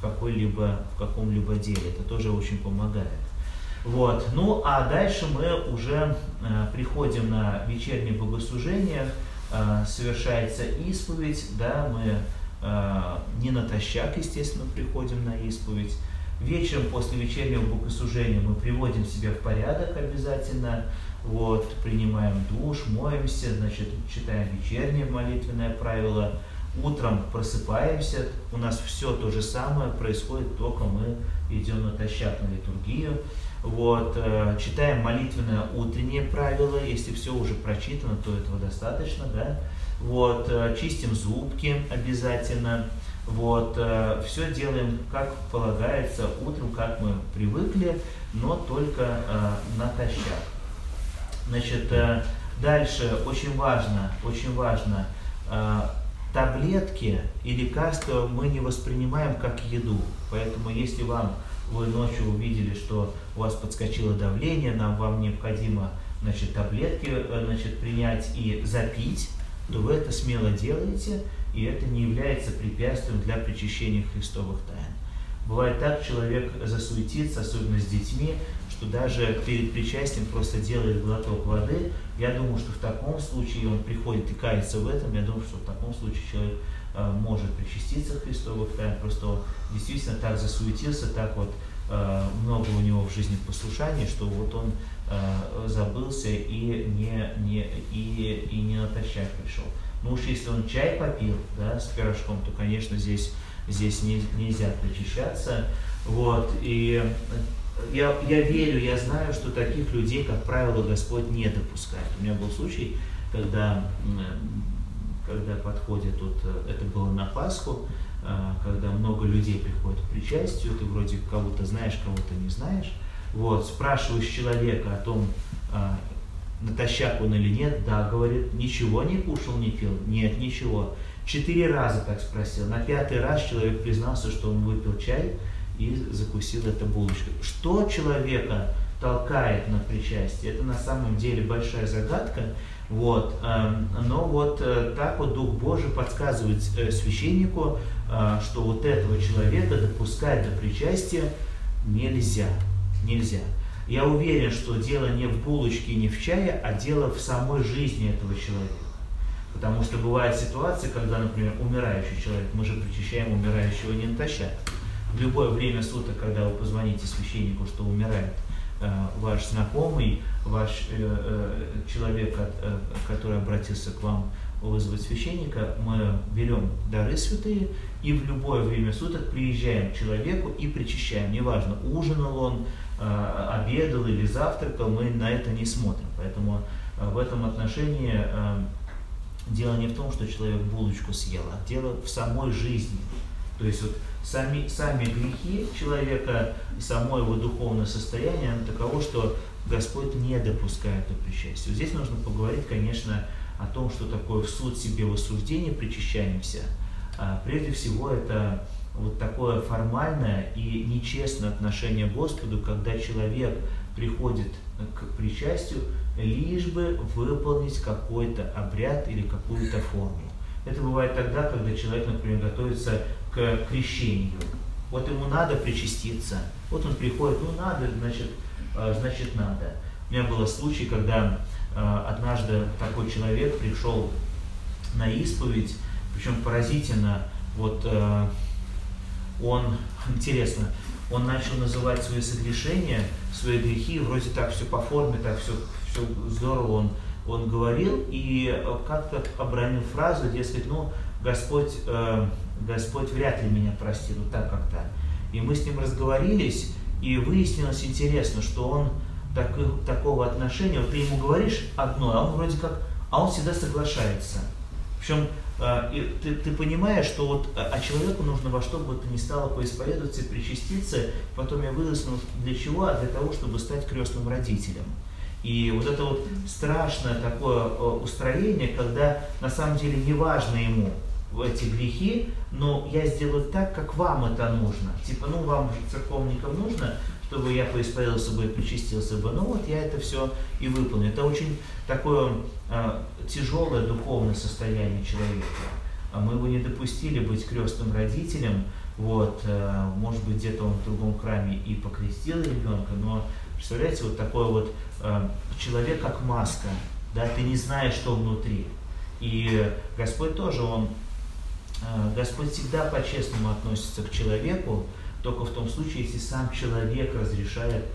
в каком-либо деле. Это тоже очень помогает. Вот. Ну, а дальше мы уже приходим на вечернее богослужение, совершается исповедь, да, мы не натощак, естественно, приходим на исповедь. Вечером после вечернего богослужения мы приводим себя в порядок обязательно, вот, принимаем душ, моемся, значит, читаем вечернее молитвенное правило. Утром просыпаемся, у нас все то же самое происходит, только мы идем натощак на литургию. Вот, читаем молитвенное утреннее правило, если все уже прочитано, то этого достаточно, да. Вот, чистим зубки обязательно. Вот, все делаем, как полагается, утром, как мы привыкли, но только натощак. Значит, дальше очень важно, таблетки и лекарства мы не воспринимаем как еду. Поэтому если вы ночью увидели, что у вас подскочило давление, вам необходимо, значит, таблетки, значит, принять и запить, то вы это смело делаете, и это не является препятствием для причащения Христовых тайн. Бывает так, человек засуетится, особенно с детьми, что даже перед причастием просто делает глоток воды. Я думаю, что в таком случае он приходит и кается в этом. Я думаю, что в таком случае человек может причаститься Христовых тайн. Просто он действительно так засуетился, так вот много у него в жизни послушания, что вот он забылся и не натощак пришел. Ну уж если он чай попил, да, с пирожком, то, конечно, здесь нельзя причащаться. Вот. И я верю, я знаю, что таких людей, как правило, Господь не допускает. У меня был случай, когда подходит, это было на Пасху, когда много людей приходит к причастию, ты вроде кого-то знаешь, кого-то не знаешь. Вот, спрашиваешь человека о том, натощак он или нет, да, говорит, ничего не кушал, не пил, нет, ничего. 4 раза так спросил, на 5-й раз человек признался, что он выпил чай и закусил это булочкой. Что человека толкает на причастие, это на самом деле большая загадка, вот, но вот так вот Дух Божий подсказывает священнику, что вот этого человека допускать до причастия нельзя. Я уверен, что дело не в булочке, не в чае, а дело в самой жизни этого человека. Потому что бывают ситуации, когда, например, умирающий человек, мы же причащаем умирающего не натощак. В любое время суток, когда вы позвоните священнику, что умирает ваш знакомый, ваш человек, который обратился к вам вызвать священника, мы берем дары святые и в любое время суток приезжаем к человеку и причащаем. Неважно, ужинал он, обедал или завтракал, мы на это не смотрим. Поэтому в этом отношении дело не в том, что человек булочку съел, а дело в самой жизни. То есть вот сами грехи человека, само его духовное состояние, оно таково, что Господь не допускает до причастия. Вот здесь нужно поговорить, конечно, о том, что такое в суд себе в осуждении причащаемся. Прежде всего, это вот такое формальное и нечестное отношение к Господу, когда человек приходит к причастию, лишь бы выполнить какой-то обряд или какую-то форму. Это бывает тогда, когда человек, например, готовится к крещению. Вот ему надо причаститься. Вот он приходит, ну надо, значит надо. У меня был случай, когда однажды такой человек пришел на исповедь, причем поразительно, вот интересно, он начал называть свои согрешения, свои грехи, вроде так все по форме, так все здорово он говорил, и как-то обронил фразу, дескать, ну, Господь вряд ли меня простит, вот так как-то. И мы с ним разговорились, и выяснилось интересно, что он такого отношения, вот ты ему говоришь одно, а он вроде как, он всегда соглашается. Причем ты понимаешь, что вот, человеку нужно во что бы то ни стало поисповедоваться и причаститься, потом я выяснил, для чего, для того, чтобы стать крестным родителем. И вот это вот страшное такое устроение, когда на самом деле не важно ему эти грехи, но я сделаю так, как вам это нужно. Типа, ну вам же, церковникам, нужно, чтобы я поисповедовался бы и причастился бы. Ну вот я это все и выполню. Это очень такое тяжелое духовное состояние человека. Мы его не допустили быть крестным родителем. Вот, может быть, где-то он в другом храме и покрестил ребенка, но представляете, вот такой вот человек как маска, да, ты не знаешь, что внутри. И Господь тоже, Господь всегда по-честному относится к человеку, только в том случае, если сам человек разрешает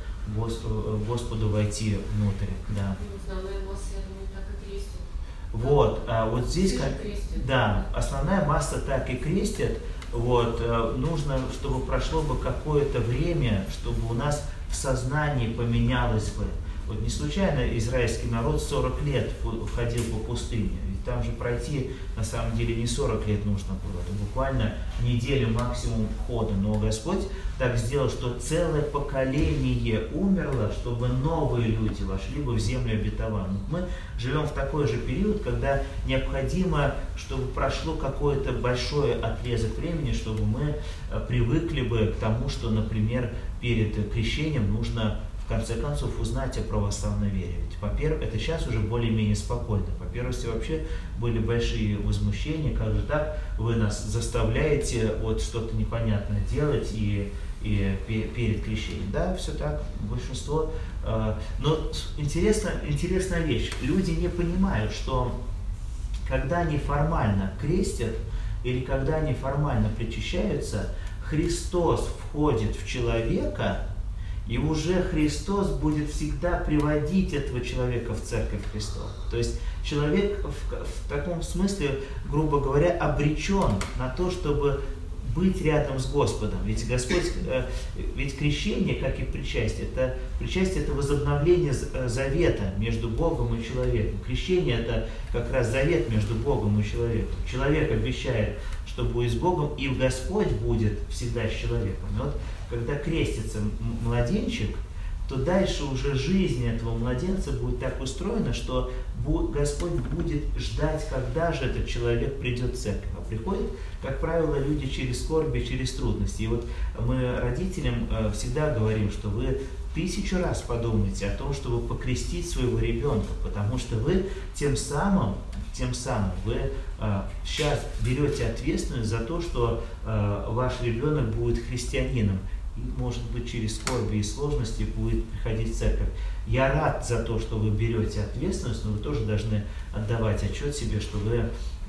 Господу войти внутрь. Да. Основная масса, я думаю, так и крестит. Вот, вот здесь, да, основная масса так и крестит. Вот, нужно, чтобы прошло бы какое-то время, чтобы у нас в сознании поменялось бы. Вот не случайно израильский народ 40 лет ходил по пустыне. Ведь там же пройти на самом деле не 40 лет нужно было, это буквально неделю максимум хода. Но Господь так сделал, что целое поколение умерло, чтобы новые люди вошли бы в землю обетованную. Мы живем в такой же период, когда необходимо, чтобы прошло какой-то большой отрезок времени, чтобы мы привыкли бы к тому, что, например, перед крещением нужно в конце концов узнать о православной вере. Ведь, во-первых, это сейчас уже более-менее спокойно. По первости, вообще были большие возмущения, как же так, вы нас заставляете вот что-то непонятное делать и перед крещением. Да, все так, большинство. Но интересная вещь. Люди не понимают, что когда они формально крестят или когда они формально причащаются, Христос входит в человека, и уже Христос будет всегда приводить этого человека в Церковь Христову. То есть человек в таком смысле, грубо говоря, обречен на то, чтобы быть рядом с Господом. Ведь ведь крещение, как и причастие, это возобновление завета между Богом и человеком. Крещение – это как раз завет между Богом и человеком. Человек обещает, что будет с Богом, и Господь будет всегда с человеком. И вот когда крестится младенчик, то дальше уже жизнь этого младенца будет так устроена, что Господь будет ждать, когда же этот человек придет в церковь. А приходят, как правило, люди через скорби, через трудности. И вот мы родителям всегда говорим, что вы 1000 раз подумайте о том, чтобы покрестить своего ребенка, потому что вы тем самым вы сейчас берете ответственность за то, что ваш ребенок будет христианином. И, может быть, через скорби и сложности будет приходить в церковь. Я рад за то, что вы берете ответственность, но вы тоже должны отдавать отчет себе, что вы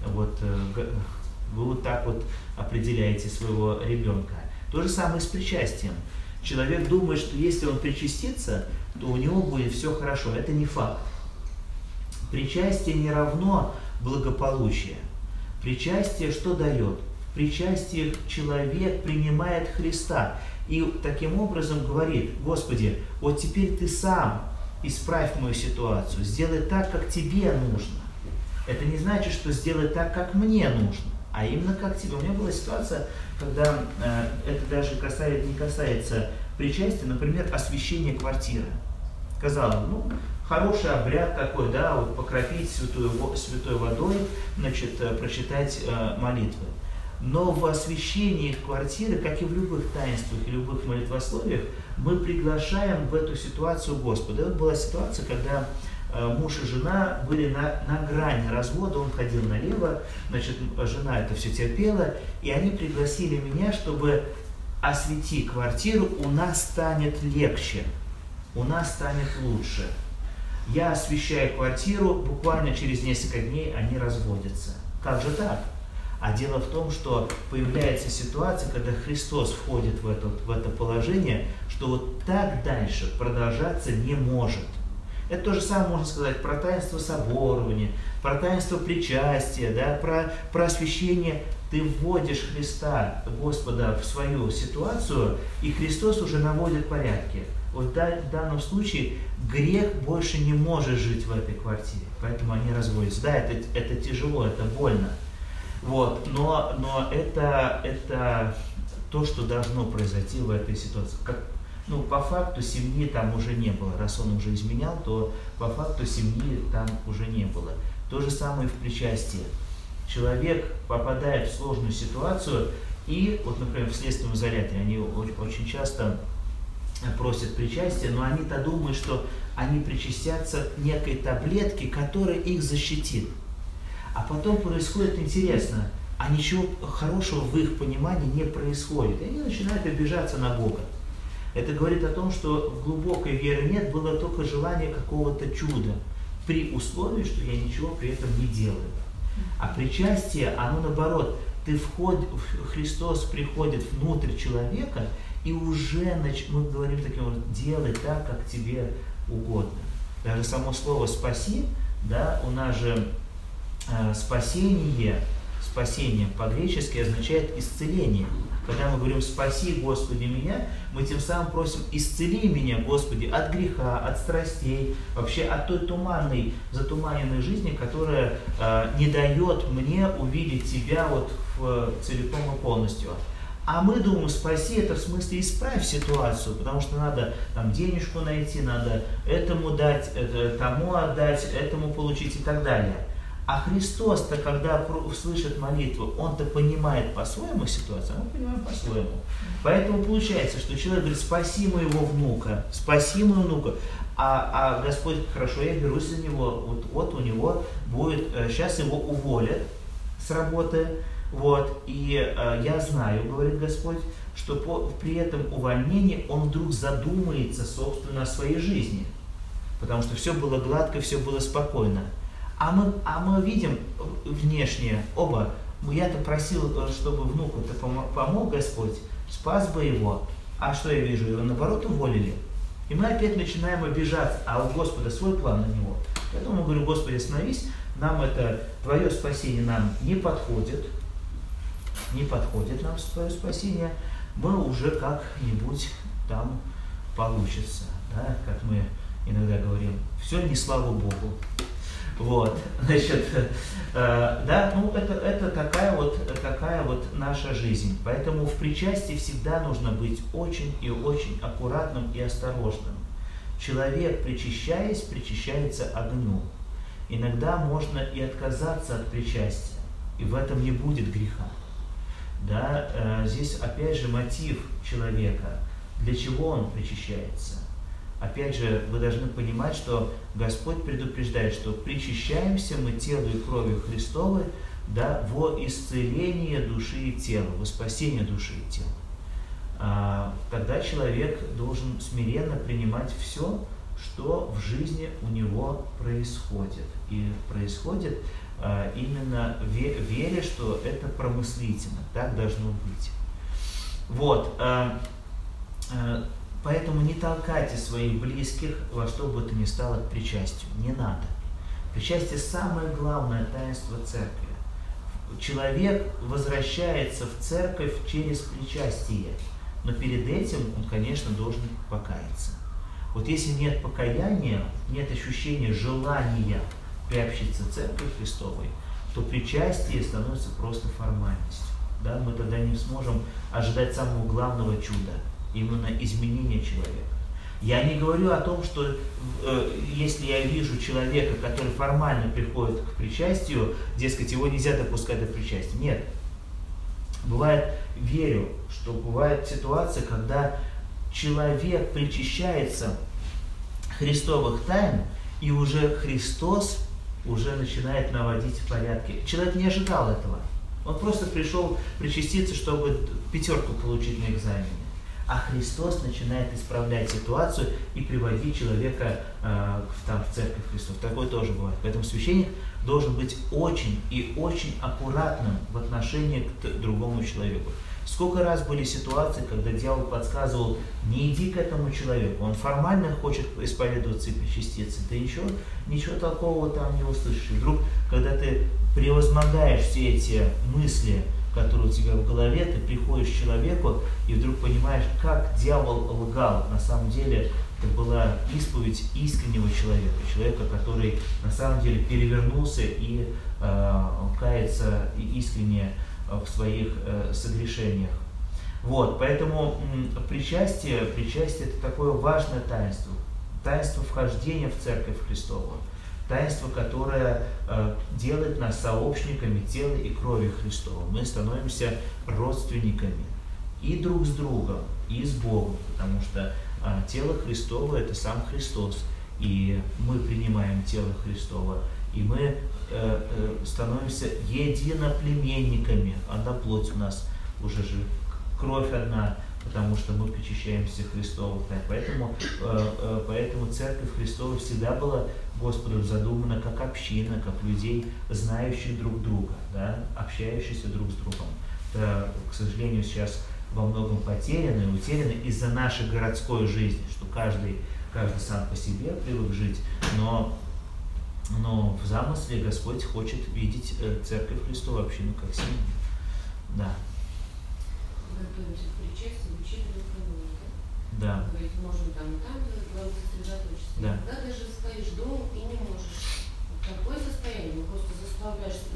вот так вот определяете своего ребенка. То же самое с причастием. Человек думает, что если он причастится, то у него будет все хорошо. Это не факт. Причастие не равно благополучие. Причастие что дает? В причастии человек принимает Христа. И таким образом говорит: Господи, вот теперь Ты сам исправь мою ситуацию, сделай так, как Тебе нужно. Это не значит, что сделай так, как мне нужно, а именно как тебе. У меня была ситуация, когда это даже не касается причастия, например, освящение квартиры. Казалось, хороший обряд такой, да, вот покропить святой водой, значит, прочитать молитвы. Но в освящении квартиры, как и в любых таинствах и любых молитвословиях, мы приглашаем в эту ситуацию Господа. Это была ситуация, когда муж и жена были на грани развода, он ходил налево, значит, жена это все терпела, и они пригласили меня, чтобы освети квартиру, у нас станет легче, у нас станет лучше. Я освещаю квартиру, буквально через несколько дней они разводятся. Как же так? А дело в том, что появляется ситуация, когда Христос входит в это положение, что вот так дальше продолжаться не может. Это то же самое можно сказать про таинство соборования, про таинство причастия, да, про освящение. Ты вводишь Христа, Господа, в свою ситуацию, и Христос уже наводит порядки. Вот в данном случае грех больше не может жить в этой квартире, поэтому они разводятся. Да, это тяжело, это больно. Вот, но это то, что должно произойти в этой ситуации. По факту семьи там уже не было. Раз он уже изменял, то по факту семьи там уже не было. То же самое и в причастии. Человек попадает в сложную ситуацию, и, вот, например, в следственном изоляторе они очень часто просят причастия, но они-то думают, что они причастятся к некой таблетке, которая их защитит. А потом происходит интересно, а ничего хорошего в их понимании не происходит. И они начинают обижаться на Бога. Это говорит о том, что в глубокой вере нет, было только желание какого-то чуда, при условии, что я ничего при этом не делаю. А причастие, оно наоборот, Христос приходит внутрь человека, и уже мы говорим таким образом, делай так, как тебе угодно. Даже само слово «спаси», да, у нас же спасение по-гречески означает исцеление. Когда мы говорим «спаси, Господи, меня», мы тем самым просим «исцели меня, Господи, от греха, от страстей, вообще от той затуманенной жизни, которая не дает мне увидеть Тебя вот целиком и полностью». А мы думаем, спаси, это в смысле исправь ситуацию, потому что надо там денежку найти, надо этому дать, тому отдать, этому получить и так далее. А Христос-то, когда слышит молитву, он-то понимает по-своему ситуацию, а мы понимаем по-своему. Поэтому получается, что человек говорит, спаси моего внука, а Господь, хорошо, я берусь за него, вот у него будет, сейчас его уволят с работы, вот, и я знаю, говорит Господь, что при этом увольнении он вдруг задумается, собственно, о своей жизни, потому что все было гладко, все было спокойно. А мы видим внешне оба. Я-то просил, чтобы внуку-то помог Господь, спас бы его. А что я вижу? Его наоборот уволили. И мы опять начинаем обижаться. А у Господа свой план на него. Поэтому я говорю, Господи, остановись. Нам Твое спасение нам не подходит. Не подходит нам Твое спасение. Мы уже как-нибудь там получится. Да? Как мы иногда говорим. Все не слава Богу. Вот, значит, да, это такая вот наша жизнь. Поэтому в причастии всегда нужно быть очень и очень аккуратным и осторожным. Человек, причащаясь, причащается огню. Иногда можно и отказаться от причастия, и в этом не будет греха. Да, здесь опять же мотив человека, для чего он причащается. Опять же, вы должны понимать, что Господь предупреждает, что причащаемся мы телу и кровью Христовой, да, во исцеление души и тела, во спасение души и тела. Тогда человек должен смиренно принимать все, что в жизни у него происходит. И происходит именно в вере, что это промыслительно, так должно быть. Вот. Поэтому не толкайте своих близких во что бы то ни стало к причастию. Не надо. Причастие – самое главное таинство церкви. Человек возвращается в церковь через причастие. Но перед этим он, конечно, должен покаяться. Вот если нет покаяния, нет ощущения желания приобщиться к Церкви Христовой, то причастие становится просто формальностью. Да? Мы тогда не сможем ожидать самого главного чуда, именно изменения человека. Я не говорю о том, что если я вижу человека, который формально приходит к причастию, дескать, его нельзя допускать до причастия. Нет. Бывает, верю, что бывает ситуация, когда человек причащается христовых тайн, и уже Христос уже начинает наводить порядки. Человек не ожидал этого. Он просто пришел причаститься, чтобы 5 получить на экзамене. А Христос начинает исправлять ситуацию и приводить человека в церковь Христов. Такое тоже бывает. Поэтому священник должен быть очень и очень аккуратным в отношении к другому человеку. Сколько раз были ситуации, когда дьявол подсказывал: не иди к этому человеку, он формально хочет исповедоваться и причаститься, ты ничего такого там не услышишь. И вдруг, когда ты превозмогаешь все эти мысли, которые у тебя в голове, ты приходишь к человеку и вдруг понимаешь, как дьявол лгал. На самом деле это была исповедь искреннего человека, который на самом деле перевернулся и кается искренне в своих согрешениях. Вот, поэтому причастие это такое важное таинство. Таинство вхождения в Церковь Христову. Таинство, которое делает нас сообщниками тела и крови Христова. Мы становимся родственниками и друг с другом, и с Богом, потому что тело Христово – это сам Христос, и мы принимаем тело Христово, и мы становимся единоплеменниками. Одна плоть у нас уже же, кровь одна, потому что мы причащаемся Христову. Поэтому Церковь Христова всегда была Господом задумана как община, как людей, знающих друг друга, да, общающихся друг с другом. Это, к сожалению, сейчас во многом потеряно и утеряно из-за нашей городской жизни, что каждый сам по себе привык жить, но в замысле Господь хочет видеть Церковь Христову, общину как семью. Да. Готовимся к причастию, учитывая каноны, да? Да. Говорит, можно там сосредоточиться. Да. Когда даже стоишь дома и не можешь. Такое состояние, просто заставляешься,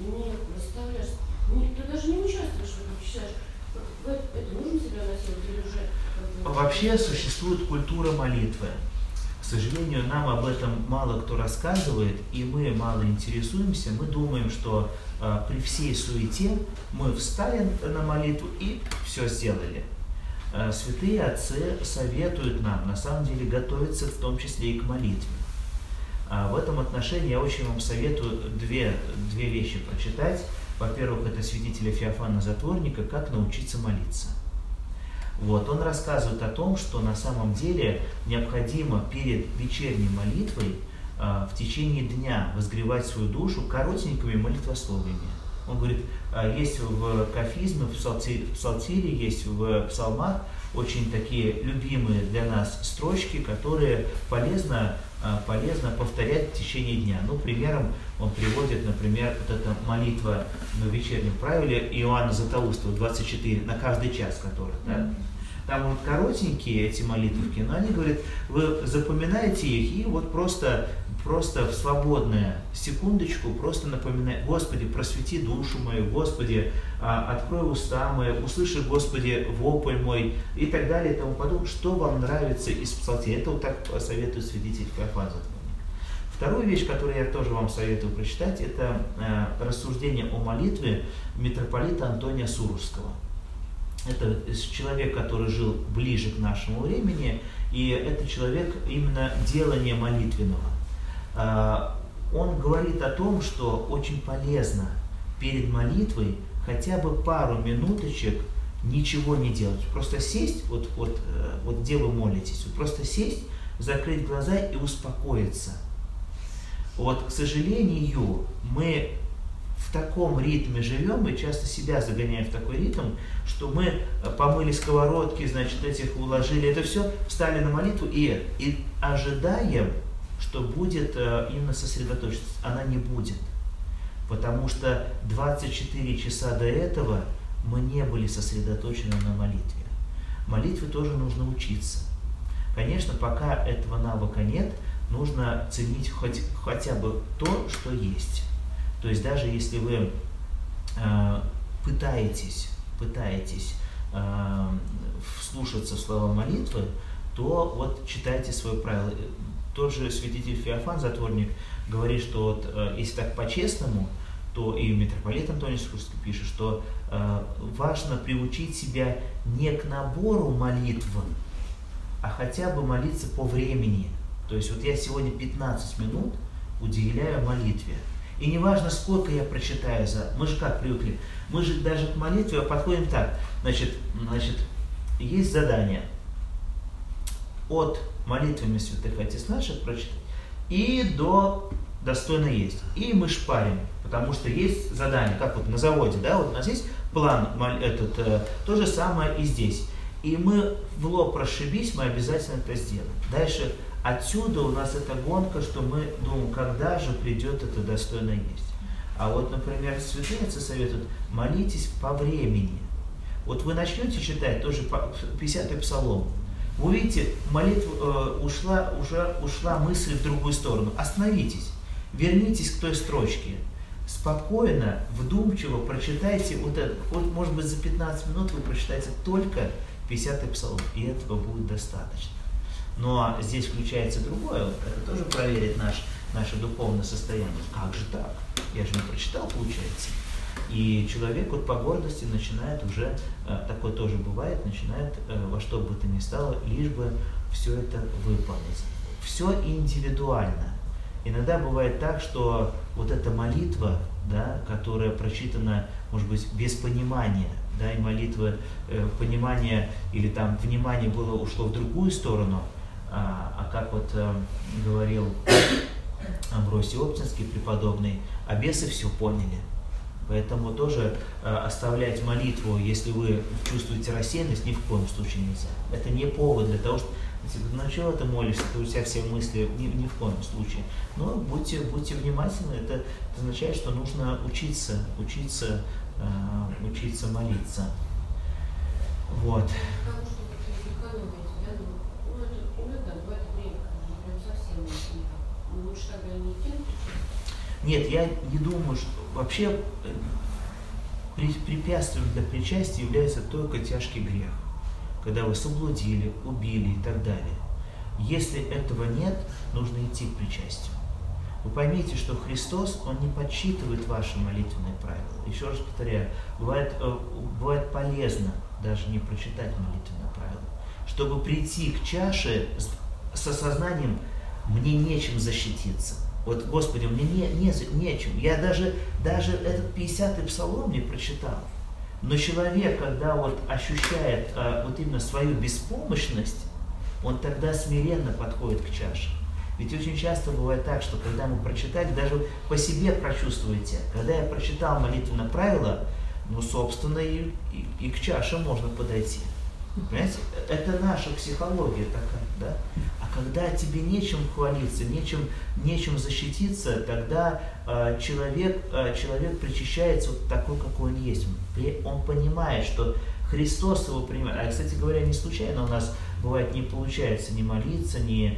ты даже не участвуешь в этом, считаешь, это нужно себя насиловать или уже... Вообще существует культура молитвы. К сожалению, нам об этом мало кто рассказывает, и мы мало интересуемся. Мы думаем, что при всей суете мы встали на молитву и все сделали. Святые отцы советуют нам, на самом деле, готовиться в том числе и к молитве. В этом отношении я очень вам советую две вещи прочитать. Во-первых, это святителя Феофана Затворника «Как научиться молиться». Вот, он рассказывает о том, что на самом деле необходимо перед вечерней молитвой в течение дня возгревать свою душу коротенькими молитвословиями. Он говорит, есть в кафизме, в псалтире, есть в псалмах очень такие любимые для нас строчки, которые полезно повторять в течение дня. Ну, примером он приводит, например, вот эта молитва в вечернем правиле Иоанна Златоустова, 24, на каждый час которых, да? Там вот коротенькие эти молитвки, но они говорят, вы запоминаете их и вот просто в свободную секундочку просто напоминай: Господи, просвети душу мою, Господи, открой уста мои, услыши, Господи, вопль мой, и так далее и тому подобное. Что вам нравится из псалтиря? Это вот так советует святитель Феофан Затворник. Вторую вещь, которую я тоже вам советую прочитать, это рассуждение о молитве митрополита Антония Сурожского. Это человек, который жил ближе к нашему времени, и это человек именно делания молитвенного. Он говорит о том, что очень полезно перед молитвой хотя бы пару минуточек ничего не делать. Просто сесть, вот где вы молитесь, просто сесть, закрыть глаза и успокоиться. Вот, к сожалению, мы в таком ритме живем, и часто себя загоняем в такой ритм, что мы помыли сковородки, значит, этих уложили, это все, встали на молитву и ожидаем, что будет именно сосредоточиться. Она не будет. Потому что 24 часа до этого мы не были сосредоточены на молитве. Молитве тоже нужно учиться. Конечно, пока этого навыка нет, нужно ценить хотя бы то, что есть. То есть даже если вы пытаетесь вслушаться в слова молитвы, то вот читайте свое правило. Тот же святитель Феофан, затворник, говорит, что вот, если так по-честному, то и митрополит Антоний Сурожский пишет, что важно приучить себя не к набору молитв, а хотя бы молиться по времени. То есть вот я сегодня 15 минут уделяю молитве. И не важно, сколько я прочитаю мы же как привыкли, мы же даже к молитве подходим так, значит, есть задание от молитвами святых отец наших прочитать и до достойно есть. И мы шпарим, потому что есть задание, как вот на заводе, да, вот у нас есть план, то же самое и здесь. И мы в лоб прошибись, мы обязательно это сделаем. Дальше отсюда у нас эта гонка, что мы думаем, когда же придет это достойно есть. А вот, например, святые отцы советуют, молитесь по времени. Вот вы начнете читать тоже 50-й псалом, вы увидите, молитва ушла мысль в другую сторону. Остановитесь, вернитесь к той строчке. Спокойно, вдумчиво прочитайте вот это. Вот, может быть, за 15 минут вы прочитаете только 50-й псалом, и этого будет достаточно. Но здесь включается другое, это тоже проверит наше духовное состояние. Как же так? Я же не прочитал, получается. И человек вот по гордости начинает уже, такое тоже бывает, начинает во что бы то ни стало, лишь бы все это выполнить. Все индивидуально. Иногда бывает так, что вот эта молитва, да, которая прочитана, может быть, без понимания, да, и молитва, понимание или там внимание ушло в другую сторону, а как вот говорил Амвросий Оптинский преподобный, а бесы все поняли. Поэтому тоже оставлять молитву, если вы чувствуете рассеянность, ни в коем случае нельзя. Это не повод для того, чтобы на чего ты молишься, ты у тебя все мысли, ни в коем случае. Но будьте внимательны, это означает, что нужно учиться молиться. Вот. Нет, я не думаю, что вообще препятствием для причастия является только тяжкий грех, когда вы соблудили, убили и так далее. Если этого нет, нужно идти к причастию. Вы поймите, что Христос, Он не подсчитывает ваши молитвенные правила. Еще раз повторяю, бывает полезно даже не прочитать молитвенные правила, чтобы прийти к чаше с осознанием «мне нечем защититься». Вот, Господи, мне нечем. Я даже этот 50-й псалом не прочитал. Но человек, когда вот ощущает вот именно свою беспомощность, он тогда смиренно подходит к чаше. Ведь очень часто бывает так, что когда мы прочитали, даже по себе прочувствуете, когда я прочитал молитвенное правило, ну, собственно, и к чаше можно подойти. Понимаете? Это наша психология такая, да? А когда тебе нечем хвалиться, нечем защититься, тогда человек причащается вот такой, какой он есть. Он понимает, что Христос его принимает. А, кстати говоря, не случайно у нас бывает не получается ни молиться,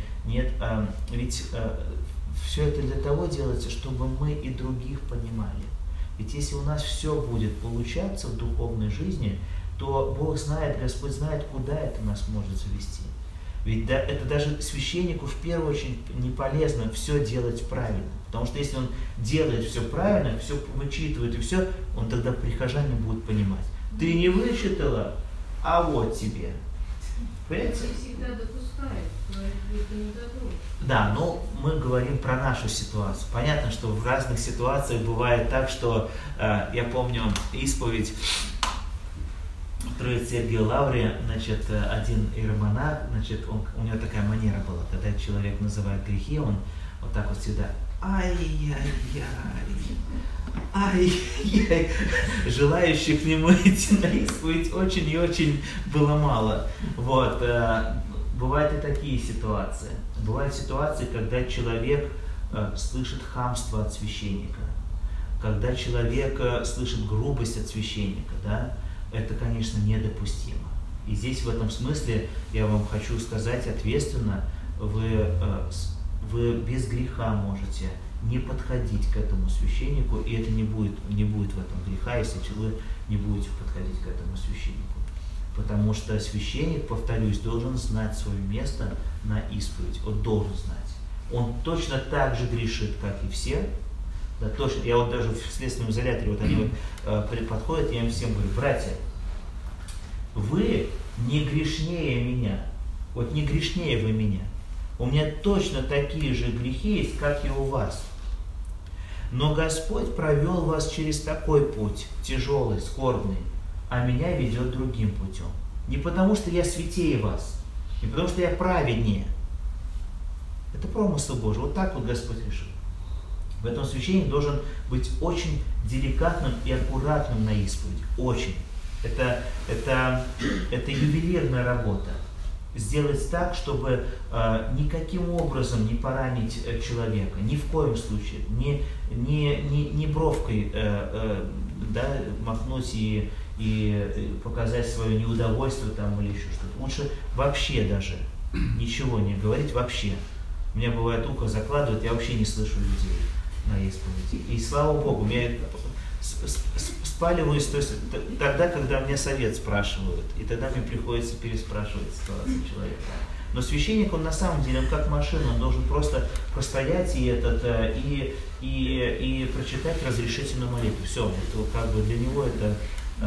ведь все это для того делается, чтобы мы и других понимали. Ведь если у нас все будет получаться в духовной жизни, то Бог знает, Господь знает, куда это нас может завести. Ведь это даже священнику в первую очередь не полезно все делать правильно. Потому что если он делает все правильно, все вычитывает и все, он тогда прихожане будут понимать. Ты не вычитала, а вот тебе. Понимаете? Он всегда допускает, говорит, это не добро. Да, но мы говорим про нашу ситуацию. Понятно, что в разных ситуациях бывает так, что я помню исповедь Троицы Сергия Лаврия, значит, один иеромонах, значит, у него такая манера была, когда человек называет грехи, он вот так вот всегда ай-яй-яй. Желающих к нему идти на исповедь очень и очень было мало. Вот. Бывают и такие ситуации. Бывают ситуации, когда человек слышит хамство от священника, когда человек слышит грубость от священника, да, это, конечно, недопустимо. И здесь в этом смысле я вам хочу сказать ответственно, вы без греха можете не подходить к этому священнику, и это не будет в этом греха, если вы не будете подходить к этому священнику. Потому что священник, повторюсь, должен знать свое место на исповедь. Он должен знать. Он точно так же грешит, как и все. Да, точно. Я вот даже в следственном изоляторе, вот они подходят, я им всем говорю: братья, вы не грешнее меня. Вот не грешнее вы меня. У меня точно такие же грехи есть, как и у вас. Но Господь провел вас через такой путь, тяжелый, скорбный, а меня ведет другим путем. Не потому, что я святее вас, не потому, что я праведнее. Это промысел Божий. Вот так вот Господь решил. Поэтому священник должен быть очень деликатным и аккуратным на исповеди. Очень. Это ювелирная работа. Сделать так, чтобы никаким образом не поранить человека, ни в коем случае, не бровкой махнуть и показать свое неудовольствие там или еще что-то. Лучше вообще даже ничего не говорить вообще. У меня бывает ухо закладывает, я вообще не слышу людей на исповеди. И слава Богу, я спаливаюсь тогда, когда меня совет спрашивают, и тогда мне приходится переспрашивать ситуацию человека. Но священник, он на самом деле, он как машина, он должен просто простоять и прочитать разрешительную молитву. Все, это как бы для него это,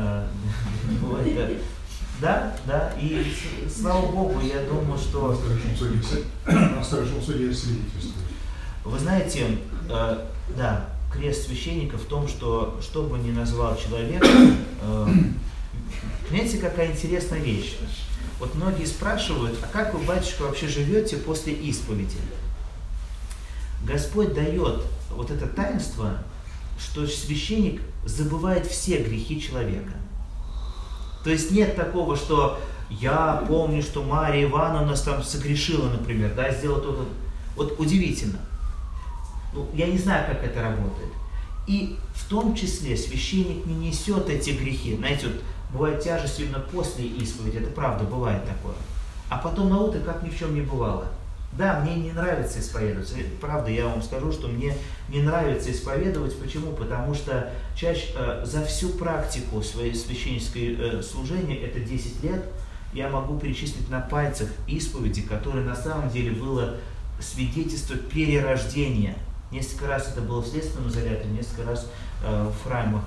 да, и слава Богу, я думаю, что... На старшем суде свидетельствует. Вы знаете, да, крест священника в том, что бы ни назвал человек, понимаете, какая интересная вещь. Вот многие спрашивают: а как вы, батюшка, вообще живете после исповеди? Господь дает вот это таинство, что священник забывает все грехи человека. То есть нет такого, что я помню, что Мария Ивановна там согрешила, например, да, сделала то-то. Вот удивительно. Я не знаю, как это работает. И в том числе священник не несет эти грехи. Знаете, вот бывает тяжесть именно после исповеди, это правда, бывает такое. А потом на утро, как ни в чем не бывало. Да, мне не нравится исповедоваться. Правда, я вам скажу, что мне не нравится исповедовать. Почему? Потому что чаще за всю практику своей священнической служения, это 10 лет, я могу перечислить на пальцах исповеди, которые на самом деле было свидетельство перерождения. Несколько раз это было в следственном изоляторе, несколько раз в храмах.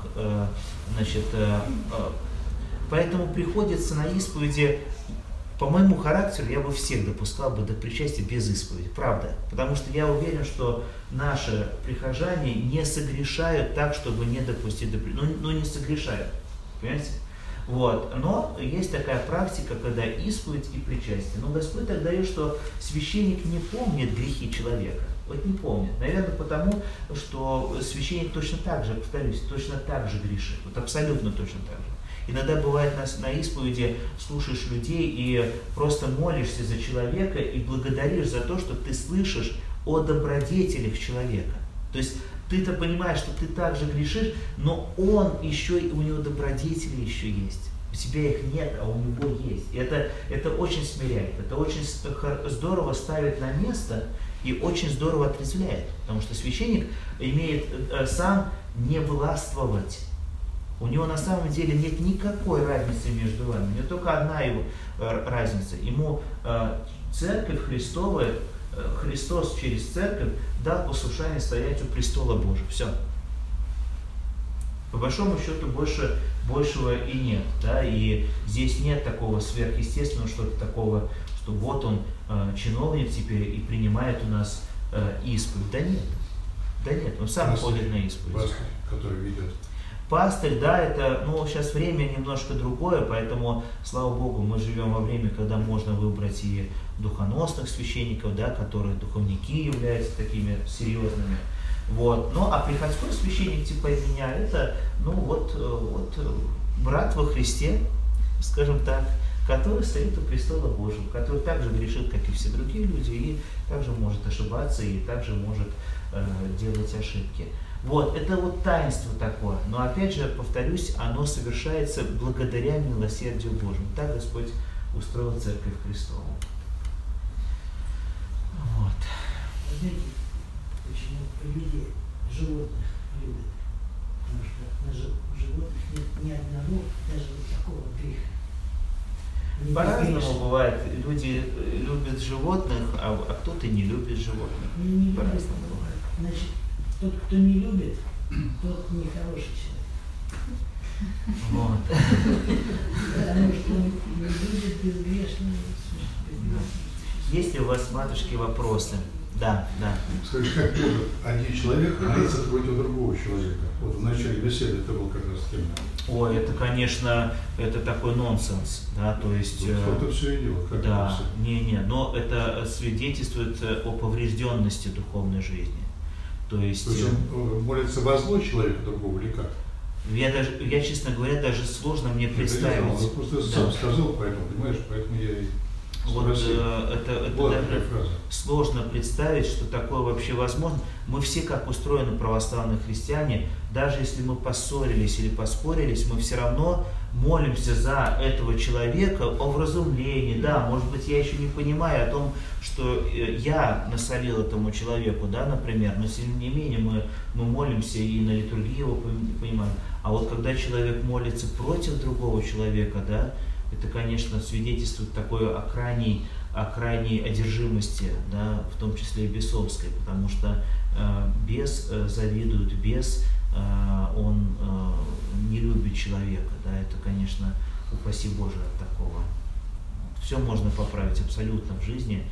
Поэтому приходится на исповеди, по моему характеру, я бы всех допускал бы до причастия без исповеди. Правда. Потому что я уверен, что наши прихожане не согрешают так, чтобы не допустить до причастия. Ну, не согрешают. Понимаете? Вот. Но есть такая практика, когда исповедь и причастие. Но Господь так дает, что священник не помнит грехи человека. Вот не помнит. Наверное, потому, что священник точно так же, повторюсь, точно так же грешит. Вот абсолютно точно так же. Иногда бывает на исповеди слушаешь людей и просто молишься за человека и благодаришь за то, что ты слышишь о добродетелях человека. То есть ты-то понимаешь, что ты также грешишь, но он еще, у него добродетели еще есть. У тебя их нет, а у него есть. И это очень смиряет, это очень здорово ставит на место и очень здорово отрезвляет. Потому что священник имеет сам не властвовать. У него на самом деле нет никакой разницы между вами. У него только одна его разница. Ему Церковь Христова, Христос через Церковь дал послушание стоять у престола Божьего. Все. По большому счету большего и нет. Да? И здесь нет такого сверхъестественного, что-то такого, что вот он чиновник теперь и принимает у нас исповедь. Да нет. Да нет, он сам ходит на исповедь. Пастырь, который ведет. Пастырь, да, это, сейчас время немножко другое, поэтому, слава Богу, мы живем во время, когда можно выбрать и духоносных священников, да, которые духовники являются такими серьезными. Вот. Ну, а приходской священник типа меня, это, брат во Христе, скажем так, который стоит у престола Божьего, который также грешит, как и все другие люди, и также может ошибаться, и также может делать ошибки. Вот, это вот таинство такое. Но опять же, повторюсь, оно совершается благодаря милосердию Божьему. Так Господь устроил Церковь Христову. Вот. Знаете, почему люди животных любят. Потому что на животных нет ни одного даже вот такого греха. По-разному бывает. Люди любят животных, а кто-то не любит животных. По-разному бывает. Значит, тот, кто не любит, тот нехороший человек. Вот. Потому что он не любит безгрешного существа. Есть ли у вас, матушки, вопросы? Да, да. Скажи, как может один человек молиться против другого человека? Вот в начале беседы это был как раз тема. Ой, это, конечно, это такой нонсенс, да, то есть... Вот это все идет, как да, это все. не, но это свидетельствует о поврежденности духовной жизни. То есть он молится во зло человека другого или как? Я, честно говоря, даже сложно мне представить. Он просто сам сказал, поэтому, понимаешь, поэтому я и вот, это даже фраза. Сложно представить, что такое вообще возможно. Мы все, как устроены православные христиане, даже если мы поссорились или поспорились, мы все равно молимся за этого человека о вразумлении. Да, может быть, я еще не понимаю о том, что я насолил этому человеку, да, например, но тем не менее мы молимся и на литургии его понимаем. А вот когда человек молится против другого человека, да, это, конечно, свидетельствует такой о крайней одержимости, да, в том числе и бесовской, потому что бес завидует, бес он не любит человека, да, это, конечно, упаси Боже от такого. Все можно поправить абсолютно в жизни,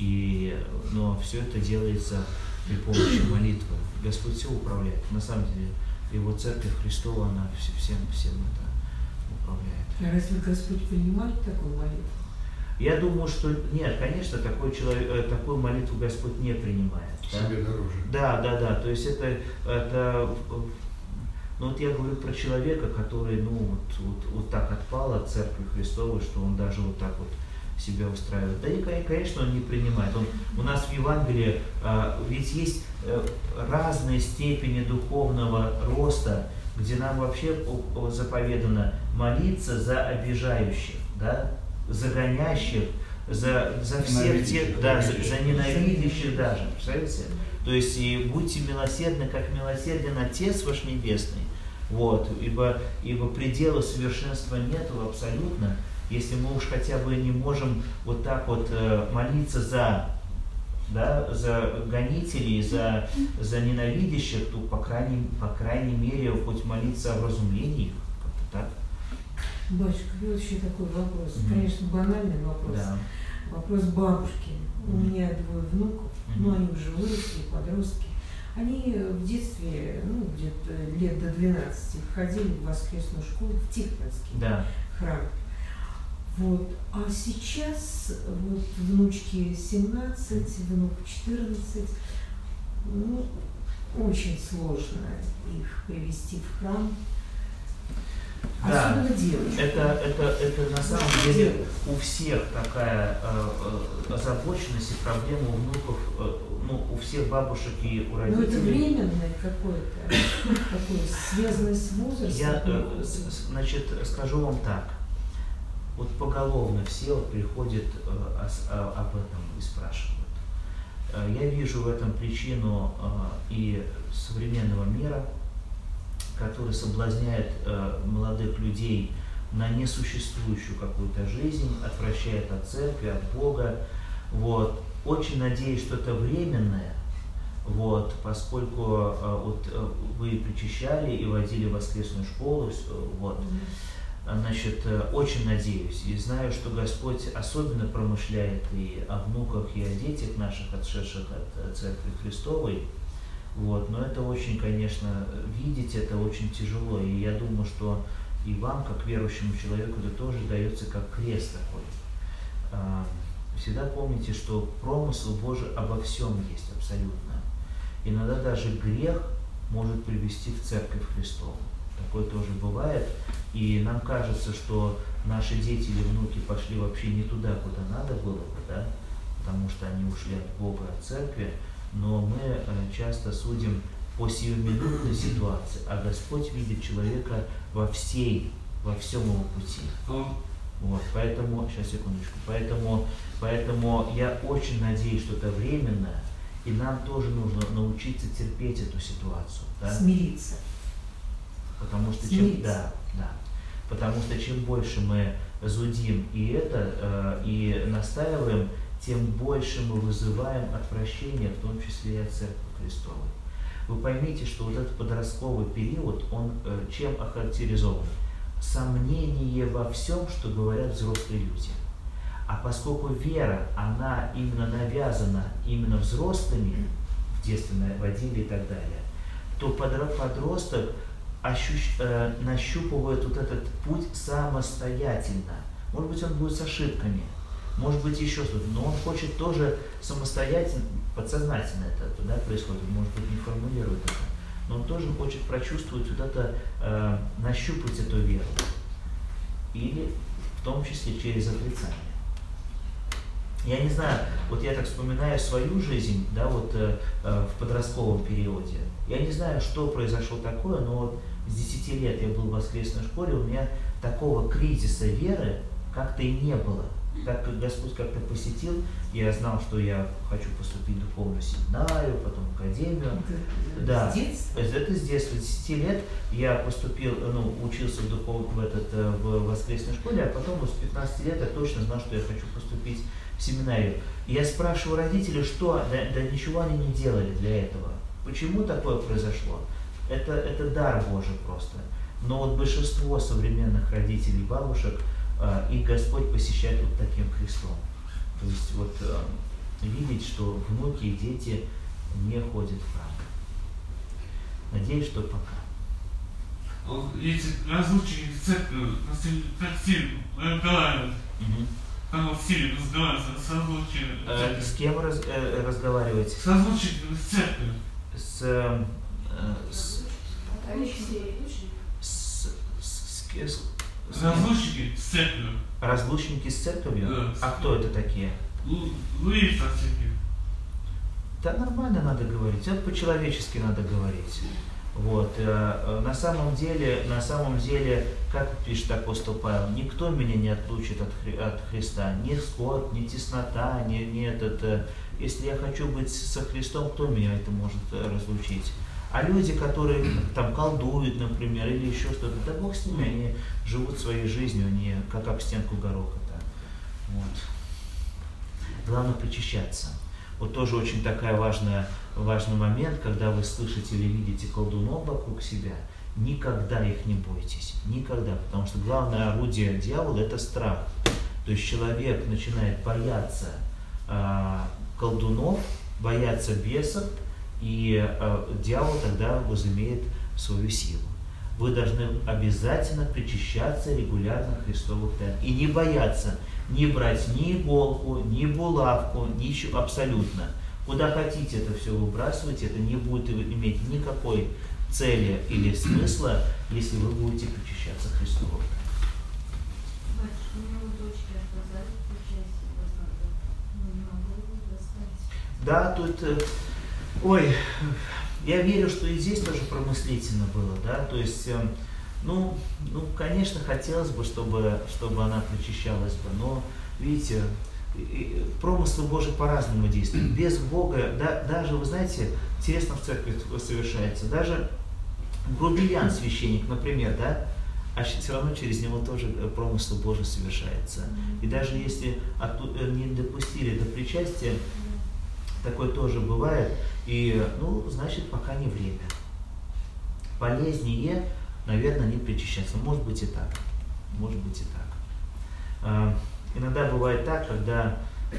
но все это делается при помощи молитвы. Господь все управляет. На самом деле, Его Церковь Христова, она всем это управляет. А разве Господь принимает такую молитву? Я думаю, что нет, конечно, такую молитву Господь не принимает. Да? Себе дороже. Да. То есть это ну вот я говорю про человека, который вот так отпал от Церкви Христовой, что он даже вот так вот себя устраивает. Да и, конечно, он не принимает. У нас в Евангелии ведь есть разные степени духовного роста, где нам вообще заповедано молиться за обижающих, да, за гонящих, за всех тех, да, за ненавидящих даже, представляете? То есть и будьте милосердны, как милосерден Отец ваш Небесный. Вот, ибо предела совершенства нету абсолютно. Если мы уж хотя бы не можем вот так вот молиться за гонителей, за ненавидящих, то по крайней мере хоть молиться о вразумлении, как-то так. Батюшка, вот еще такой вопрос, конечно, банальный вопрос. Да. Вопрос бабушки. У меня 2 внуков, но они уже выросли, подростки. Они в детстве, где-то лет до 12, ходили в воскресную школу в Тихвинский храм. Вот. А сейчас вот внучке 17, внуку 14, очень сложно их привести в храм. Да, особенно девочек. Это на самом деле у всех такая озабоченность и проблема у внуков, у всех бабушек и у родителей. Но это временное какое-то, такое, связанное с возрастом. Я, скажу вам так. Вот поголовно все приходят об этом и спрашивают. Я вижу в этом причину и современного мира, который соблазняет молодых людей на несуществующую какую-то жизнь, отвращает от церкви, от Бога. Вот. Очень надеюсь, что это временное, поскольку вы причащали и водили в воскресную школу. Очень надеюсь и знаю, что Господь особенно промышляет и о внуках, и о детях наших, отшедших от Церкви Христовой. Но это очень, конечно, видеть это очень тяжело. И я думаю, что и вам, как верующему человеку, это тоже дается как крест такой. Всегда помните, что промысл Божий обо всем есть абсолютно. Иногда даже грех может привести в Церковь Христову. Такое тоже бывает. И нам кажется, что наши дети или внуки пошли вообще не туда, куда надо было бы, да? Потому что они ушли от Бога, от Церкви. Но мы часто судим по сиюминутной ситуации, а Господь видит человека во всем его пути. Поэтому, сейчас, секундочку, поэтому я очень надеюсь, что это временно, И нам тоже нужно научиться терпеть эту ситуацию. Да? Смириться. Потому что потому что чем больше мы зудим и настаиваем, тем больше мы вызываем отвращение, в том числе и от Церкви Христовой. Вы поймите, что вот этот подростковый период, он чем охарактеризован? Сомнение во всем, что говорят взрослые люди. А поскольку вера, она именно навязана именно взрослыми, в детстве водили и так далее, то подросток нащупывает вот этот путь самостоятельно. Может быть, он будет с ошибками, может быть, еще что-то, но он хочет тоже самостоятельно, подсознательно это происходит, может быть, не формулирует это, но он тоже хочет прочувствовать вот это, нащупать эту веру. Или в том числе через отрицание. Я не знаю, вот я так вспоминаю свою жизнь, да, вот в подростковом периоде. Я не знаю, что произошло такое, но вот с 10 лет я был в воскресной школе, у меня такого кризиса веры как-то и не было. Так как Господь как-то посетил, я знал, что я хочу поступить в духовную семинарию, потом в академию. Да, это с детства. С 10 лет я поступил, учился в воскресной школе, а потом с 15 лет я точно знал, что я хочу поступить в семинарию. И я спрашиваю родителей, что, да ничего они не делали для этого. Почему такое произошло? Это дар Божий просто. Но вот большинство современных родителей, бабушек, их Господь посещает вот таким Христом. То есть вот видеть, что внуки и дети не ходят в храм. Надеюсь, что пока. Эти разлучники в церкви, как стиль разговаривают. Как в стиле разговаривать с разлучниками. С кем разговаривать? С разлучниками в церкви. Разлучники с церковью. Разлучники с церковью? Да. А кто это такие? Луи всякие. Да нормально надо говорить, это по-человечески надо говорить. Вот. На самом деле, как пишет апостол Павел, никто меня не отлучит от Христа, ни скорбь, ни теснота, ни этот. Если я хочу быть со Христом, кто меня это может разлучить? А люди, которые там колдуют, например, или еще что-то, да Бог с ними, они живут своей жизнью, они как об стенку гороха-то. Вот. Главное причащаться. Вот тоже очень такой важный момент, когда вы слышите или видите колдунов вокруг себя, никогда их не бойтесь, никогда, потому что главное орудие дьявола – это страх. То есть человек начинает бояться колдунов, бояться бесов, и дьявол тогда возымеет свою силу. Вы должны обязательно причащаться регулярно Христовых тайн. И не бояться, не брать ни иголку, ни булавку, ничего абсолютно. Куда хотите это все выбрасывать, это не будет иметь никакой цели или смысла, если вы будете причащаться Христовых тайн. Да, тут... Ой, я верю, что и здесь тоже промыслительно было, да, то есть, конечно, хотелось бы, чтобы она причащалась бы, но, видите, промыслы Божьи по-разному действуют. Без Бога, даже, вы знаете, интересно в церкви совершается, даже грубиян, священник, например, да, а все равно через него тоже промысл Божий совершается. И даже если не допустили до причастия, такое тоже бывает, и, значит, пока не время. Полезнее, наверное, не причащаться. Может быть и так. Может быть и так. Иногда бывает так, когда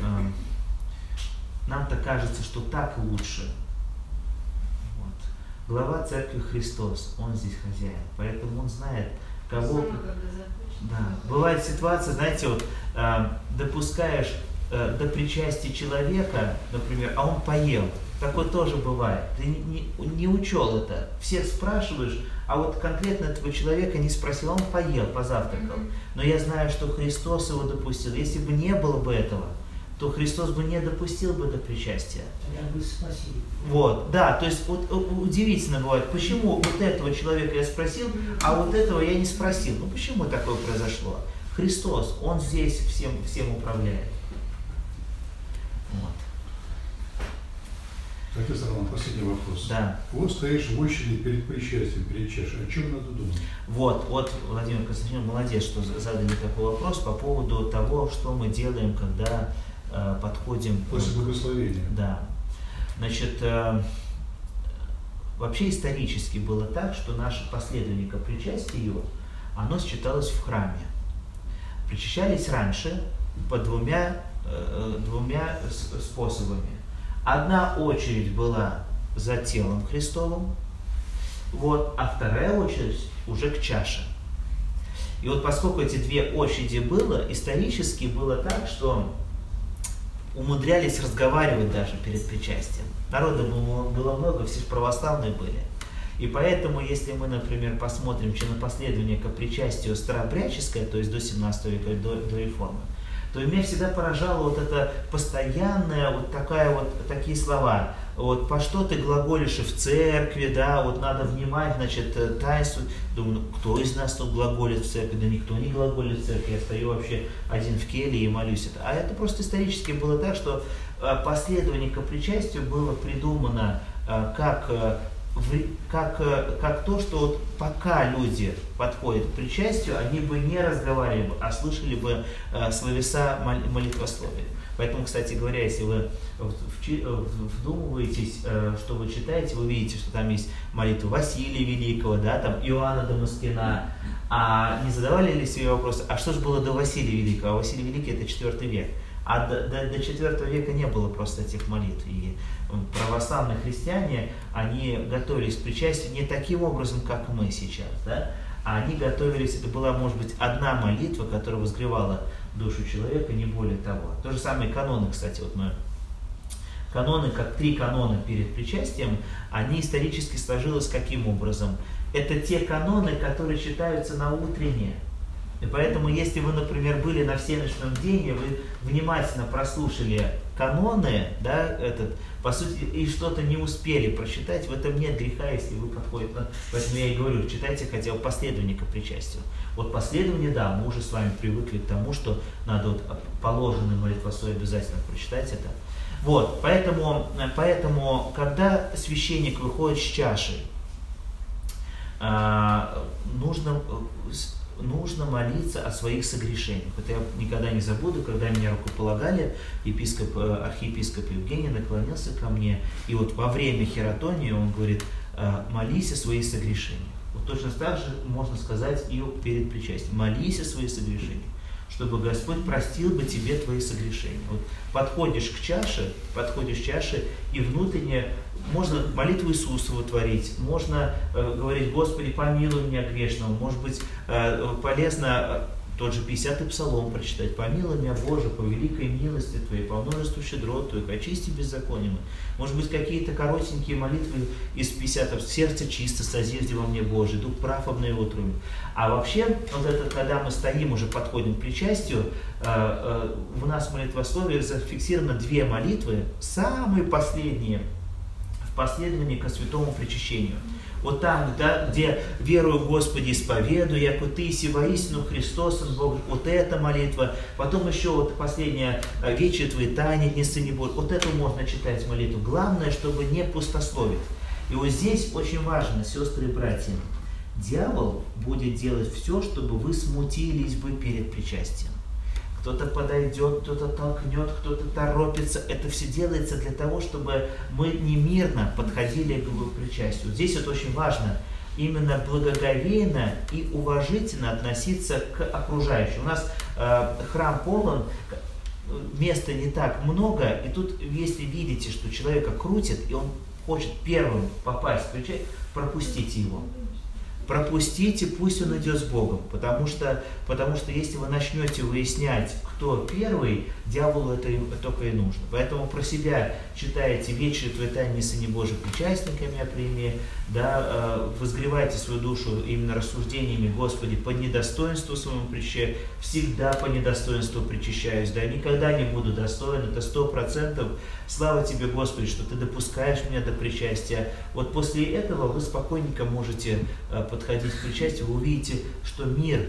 нам-то кажется, что так лучше. Вот. Глава церкви Христос, Он здесь хозяин, поэтому Он знает, кого... Да. Бывает ситуация, знаете, вот допускаешь до причастия человека, например, а он поел. Такое тоже бывает. Ты не учел это. Всех спрашиваешь, а вот конкретно этого человека не спросил, он поел, позавтракал. Но я знаю, что Христос его допустил. Если бы не было бы этого, то Христос бы не допустил бы до причастия. Я бы спросил. Вот, да, то есть вот, удивительно бывает, почему вот этого человека я спросил, а вот этого я не спросил. Почему такое произошло? Христос, Он здесь всем управляет. Вот. Отец Роман, последний вопрос. Да. Вот стоишь в очереди перед причастием, перед чашей. О чем надо думать? Вот, Владимир Константинович, молодец, что задали такой вопрос по поводу того, что мы делаем, когда подходим... После благословения. Да. Значит, вообще исторически было так, что наше последование ко причастию, оно считалось в храме. Причащались раньше по двумя способами. Одна очередь была за телом Христовым, вот, а вторая очередь уже к чаше. И вот поскольку эти две очереди было, исторически было так, что умудрялись разговаривать даже перед причастием. Народа было много, все же православные были. И поэтому, если мы, например, посмотрим чинопоследование ко причастию старообрядческое, то есть до 17 века, до реформы, то меня всегда поражало вот это постоянное, вот такие слова. Вот по что ты глаголишь и в церкви, да, вот надо внимать, значит, таинству. Думаю, ну, кто из нас тут глаголит в церкви? Да никто не глаголит в церкви, я стою вообще один в келье и молюсь. А это просто исторически было так, что последование ко причастию было придумано как то, что вот пока люди подходят к причастию, они бы не разговаривали, а слышали бы словеса молитвословия. Поэтому, кстати говоря, если вы вдумываетесь, что вы читаете, вы видите, что там есть молитва Василия Великого, да, там Иоанна Дамаскина. А не задавали ли себе вопрос, а что же было до Василия Великого? А Василий Великий это 4 век. А до 4 века не было просто этих молитв. И православные христиане, они готовились к причастию не таким образом, как мы сейчас, да? А они готовились, это была, может быть, одна молитва, которая возгревала душу человека, не более того. То же самое каноны, кстати, вот мы. Каноны, как 3 канона перед причастием, они исторически сложились каким образом? Это те каноны, которые читаются на утреннее. И поэтому, если вы, например, были на всеночном дне, вы внимательно прослушали каноны, да, по сути, и что-то не успели прочитать, в этом нет греха, если вы подходите. Поэтому я и говорю, читайте хотя бы последование ко причастию. Вот последование, да, мы уже с вами привыкли к тому, что надо вот положенный молитвословие обязательно прочитать это. Вот, поэтому, когда священник выходит с чашей, нужно молиться о своих согрешениях. Это я никогда не забуду, когда меня рукополагали, архиепископ Евгений наклонился ко мне, и вот во время хератонии он говорит, молись о своих согрешениях. Вот точно так же можно сказать и перед причастием. Молись о своих согрешениях, чтобы Господь простил бы тебе твои согрешения. Вот подходишь к чаше и внутренне можно молитву Иисусову творить, можно говорить, Господи, помилуй меня грешного, может быть, полезно тот же 50-й псалом прочитать, помилуй меня, Боже, по великой милости Твоей, по множеству щедрот Твоих, очисти беззаконием. Может быть, какие-то коротенькие молитвы из 50-го, сердце чисто, созижди во мне Божий, дух прав обнови его трубе. А вообще, вот это, когда мы стоим, уже подходим к причастию, у нас в молитвословии зафиксировано 2 молитвы, самые последние, в последовании ко святому причащению. Вот там, да, где верую в Господи, исповедую, яко Ты си воистину Христос, Он Бог, вот эта молитва. Потом еще вот последняя, вече Твои тайны, днесы не будут. Вот эту можно читать молитву. Главное, чтобы не пустословить. И вот здесь очень важно, сестры и братья, дьявол будет делать все, чтобы вы смутились бы перед причастием. Кто-то подойдет, кто-то толкнет, кто-то торопится. Это все делается для того, чтобы мы немирно подходили к причастию. Здесь вот очень важно именно благоговейно и уважительно относиться к окружающим. У нас храм полон, места не так много, и тут, если видите, что человека крутит, и он хочет первым попасть в причастие, пропустите его. Пропустите, пусть он идет с Богом, потому что если вы начнете выяснять, кто первый, дьяволу это только и нужно. Поэтому про себя читаете «Вечери Твои тайны не Божий причастниками прими», да, возгревайте свою душу именно рассуждениями, Господи, по недостоинству своему причащаю, всегда по недостоинству причащаюсь, да, никогда не буду достоин, это 100%. Слава Тебе, Господи, что Ты допускаешь меня до причастия. Вот после этого вы спокойненько можете подходить к причастию, вы увидите, что мир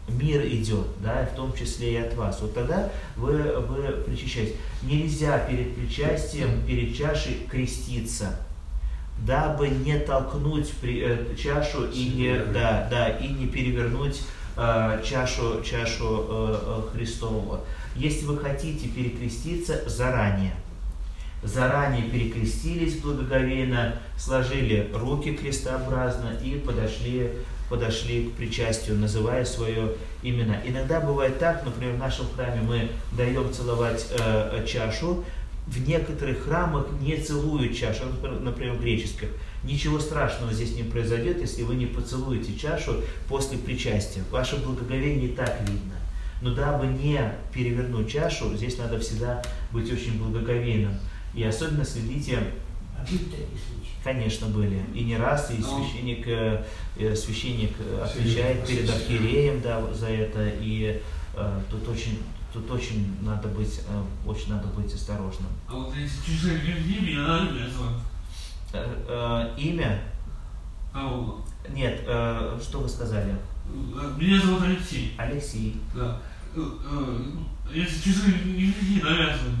мир идет, да, в том числе и от вас. Вот тогда вы причащаетесь. Нельзя перед причастием, перед чашей креститься, дабы не толкнуть чашу и не перевернуть чашу Христову. Если вы хотите перекреститься, заранее перекрестились благоговейно, сложили руки крестообразно и подошли к причастию, называя свое имя. Иногда бывает так, например, в нашем храме мы даем целовать чашу, в некоторых храмах не целуют чашу, например, в греческих. Ничего страшного здесь не произойдет, если вы не поцелуете чашу после причастия. Ваше благоговение и так видно. Но дабы не перевернуть чашу, здесь надо всегда быть очень благоговейным. И особенно следите. А были такие случаи? Конечно, были. И не раз, и священник отвечает перед архиереем, да, за это. И тут очень надо быть осторожным. А вот если чужое имя, она любит имя? Кого? Нет, что вы сказали? Меня зовут Алексей. Алексей. Да. Если чужие грехи навязывают.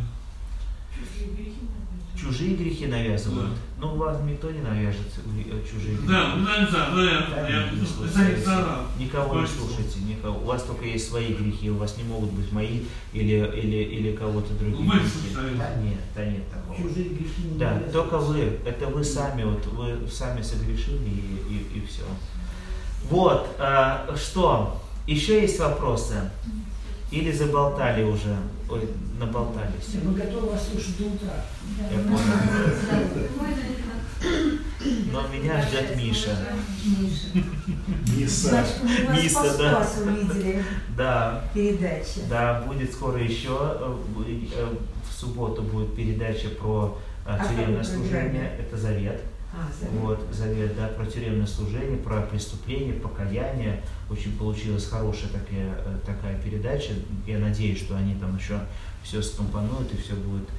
Чужие грехи навязывают? Да. Ну, вас никто не навяжет чужие грехи. Да, я никого не слушайте, никого. У вас только есть свои грехи, у вас не могут быть мои или кого-то других. Да нет такого. Чужие грехи не да, навязывают. только вы, это вы сами согрешили и все. Вот, что? Еще есть вопросы? Или заболтали уже? Ой, наболтались. Мы готовы вас слушать до утра. Я понял. Но меня ждет Миша. Миса. Миса, да. Спас увидели. Да. Передача. Да, будет скоро еще. В субботу будет передача про тюремное служение. Это Завет. Вот, Завет, да, про тюремное служение, про преступление, покаяние. Очень получилась хорошая такая передача. Я надеюсь, что они там еще все скомпонуют и все будет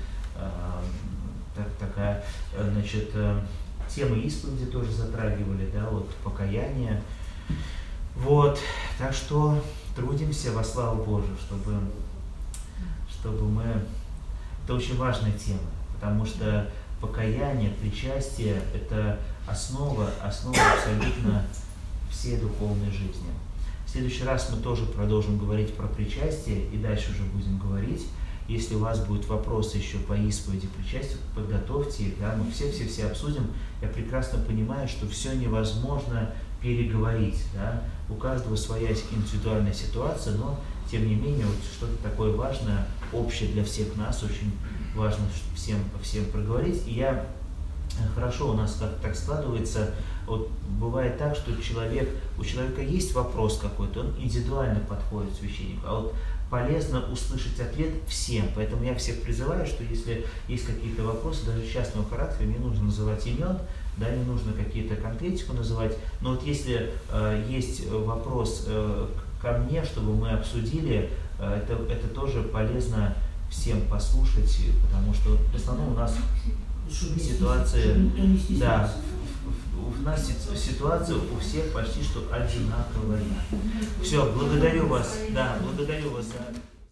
такая, значит, темы исповеди тоже затрагивали, да, вот покаяние. Вот, так что трудимся во славу Божию, чтобы мы... Это очень важная тема, потому что покаяние, причастие – это основа абсолютно всей духовной жизни. В следующий раз мы тоже продолжим говорить про причастие, и дальше уже будем говорить. Если у вас будут вопросы еще по исповеди причастия, подготовьте их, да, мы все обсудим. Я прекрасно понимаю, что все невозможно переговорить, да. У каждого своя индивидуальная ситуация, но тем не менее вот что-то такое важное, общее для всех нас, очень важно всем проговорить. И хорошо у нас как так складывается, вот бывает так, что у человека есть вопрос какой-то, он индивидуально подходит к священнику, а вот полезно услышать ответ всем. Поэтому я всех призываю, что если есть какие-то вопросы, даже частного характера, не нужно называть имен, да, не нужно какие-то конкретику называть, но вот если есть вопрос ко мне, чтобы мы обсудили, это тоже полезно всем послушать, потому что в основном у нас ситуация, да, у нас ситуация у всех почти что одинаковая. Все, благодарю вас, да, благодарю вас за...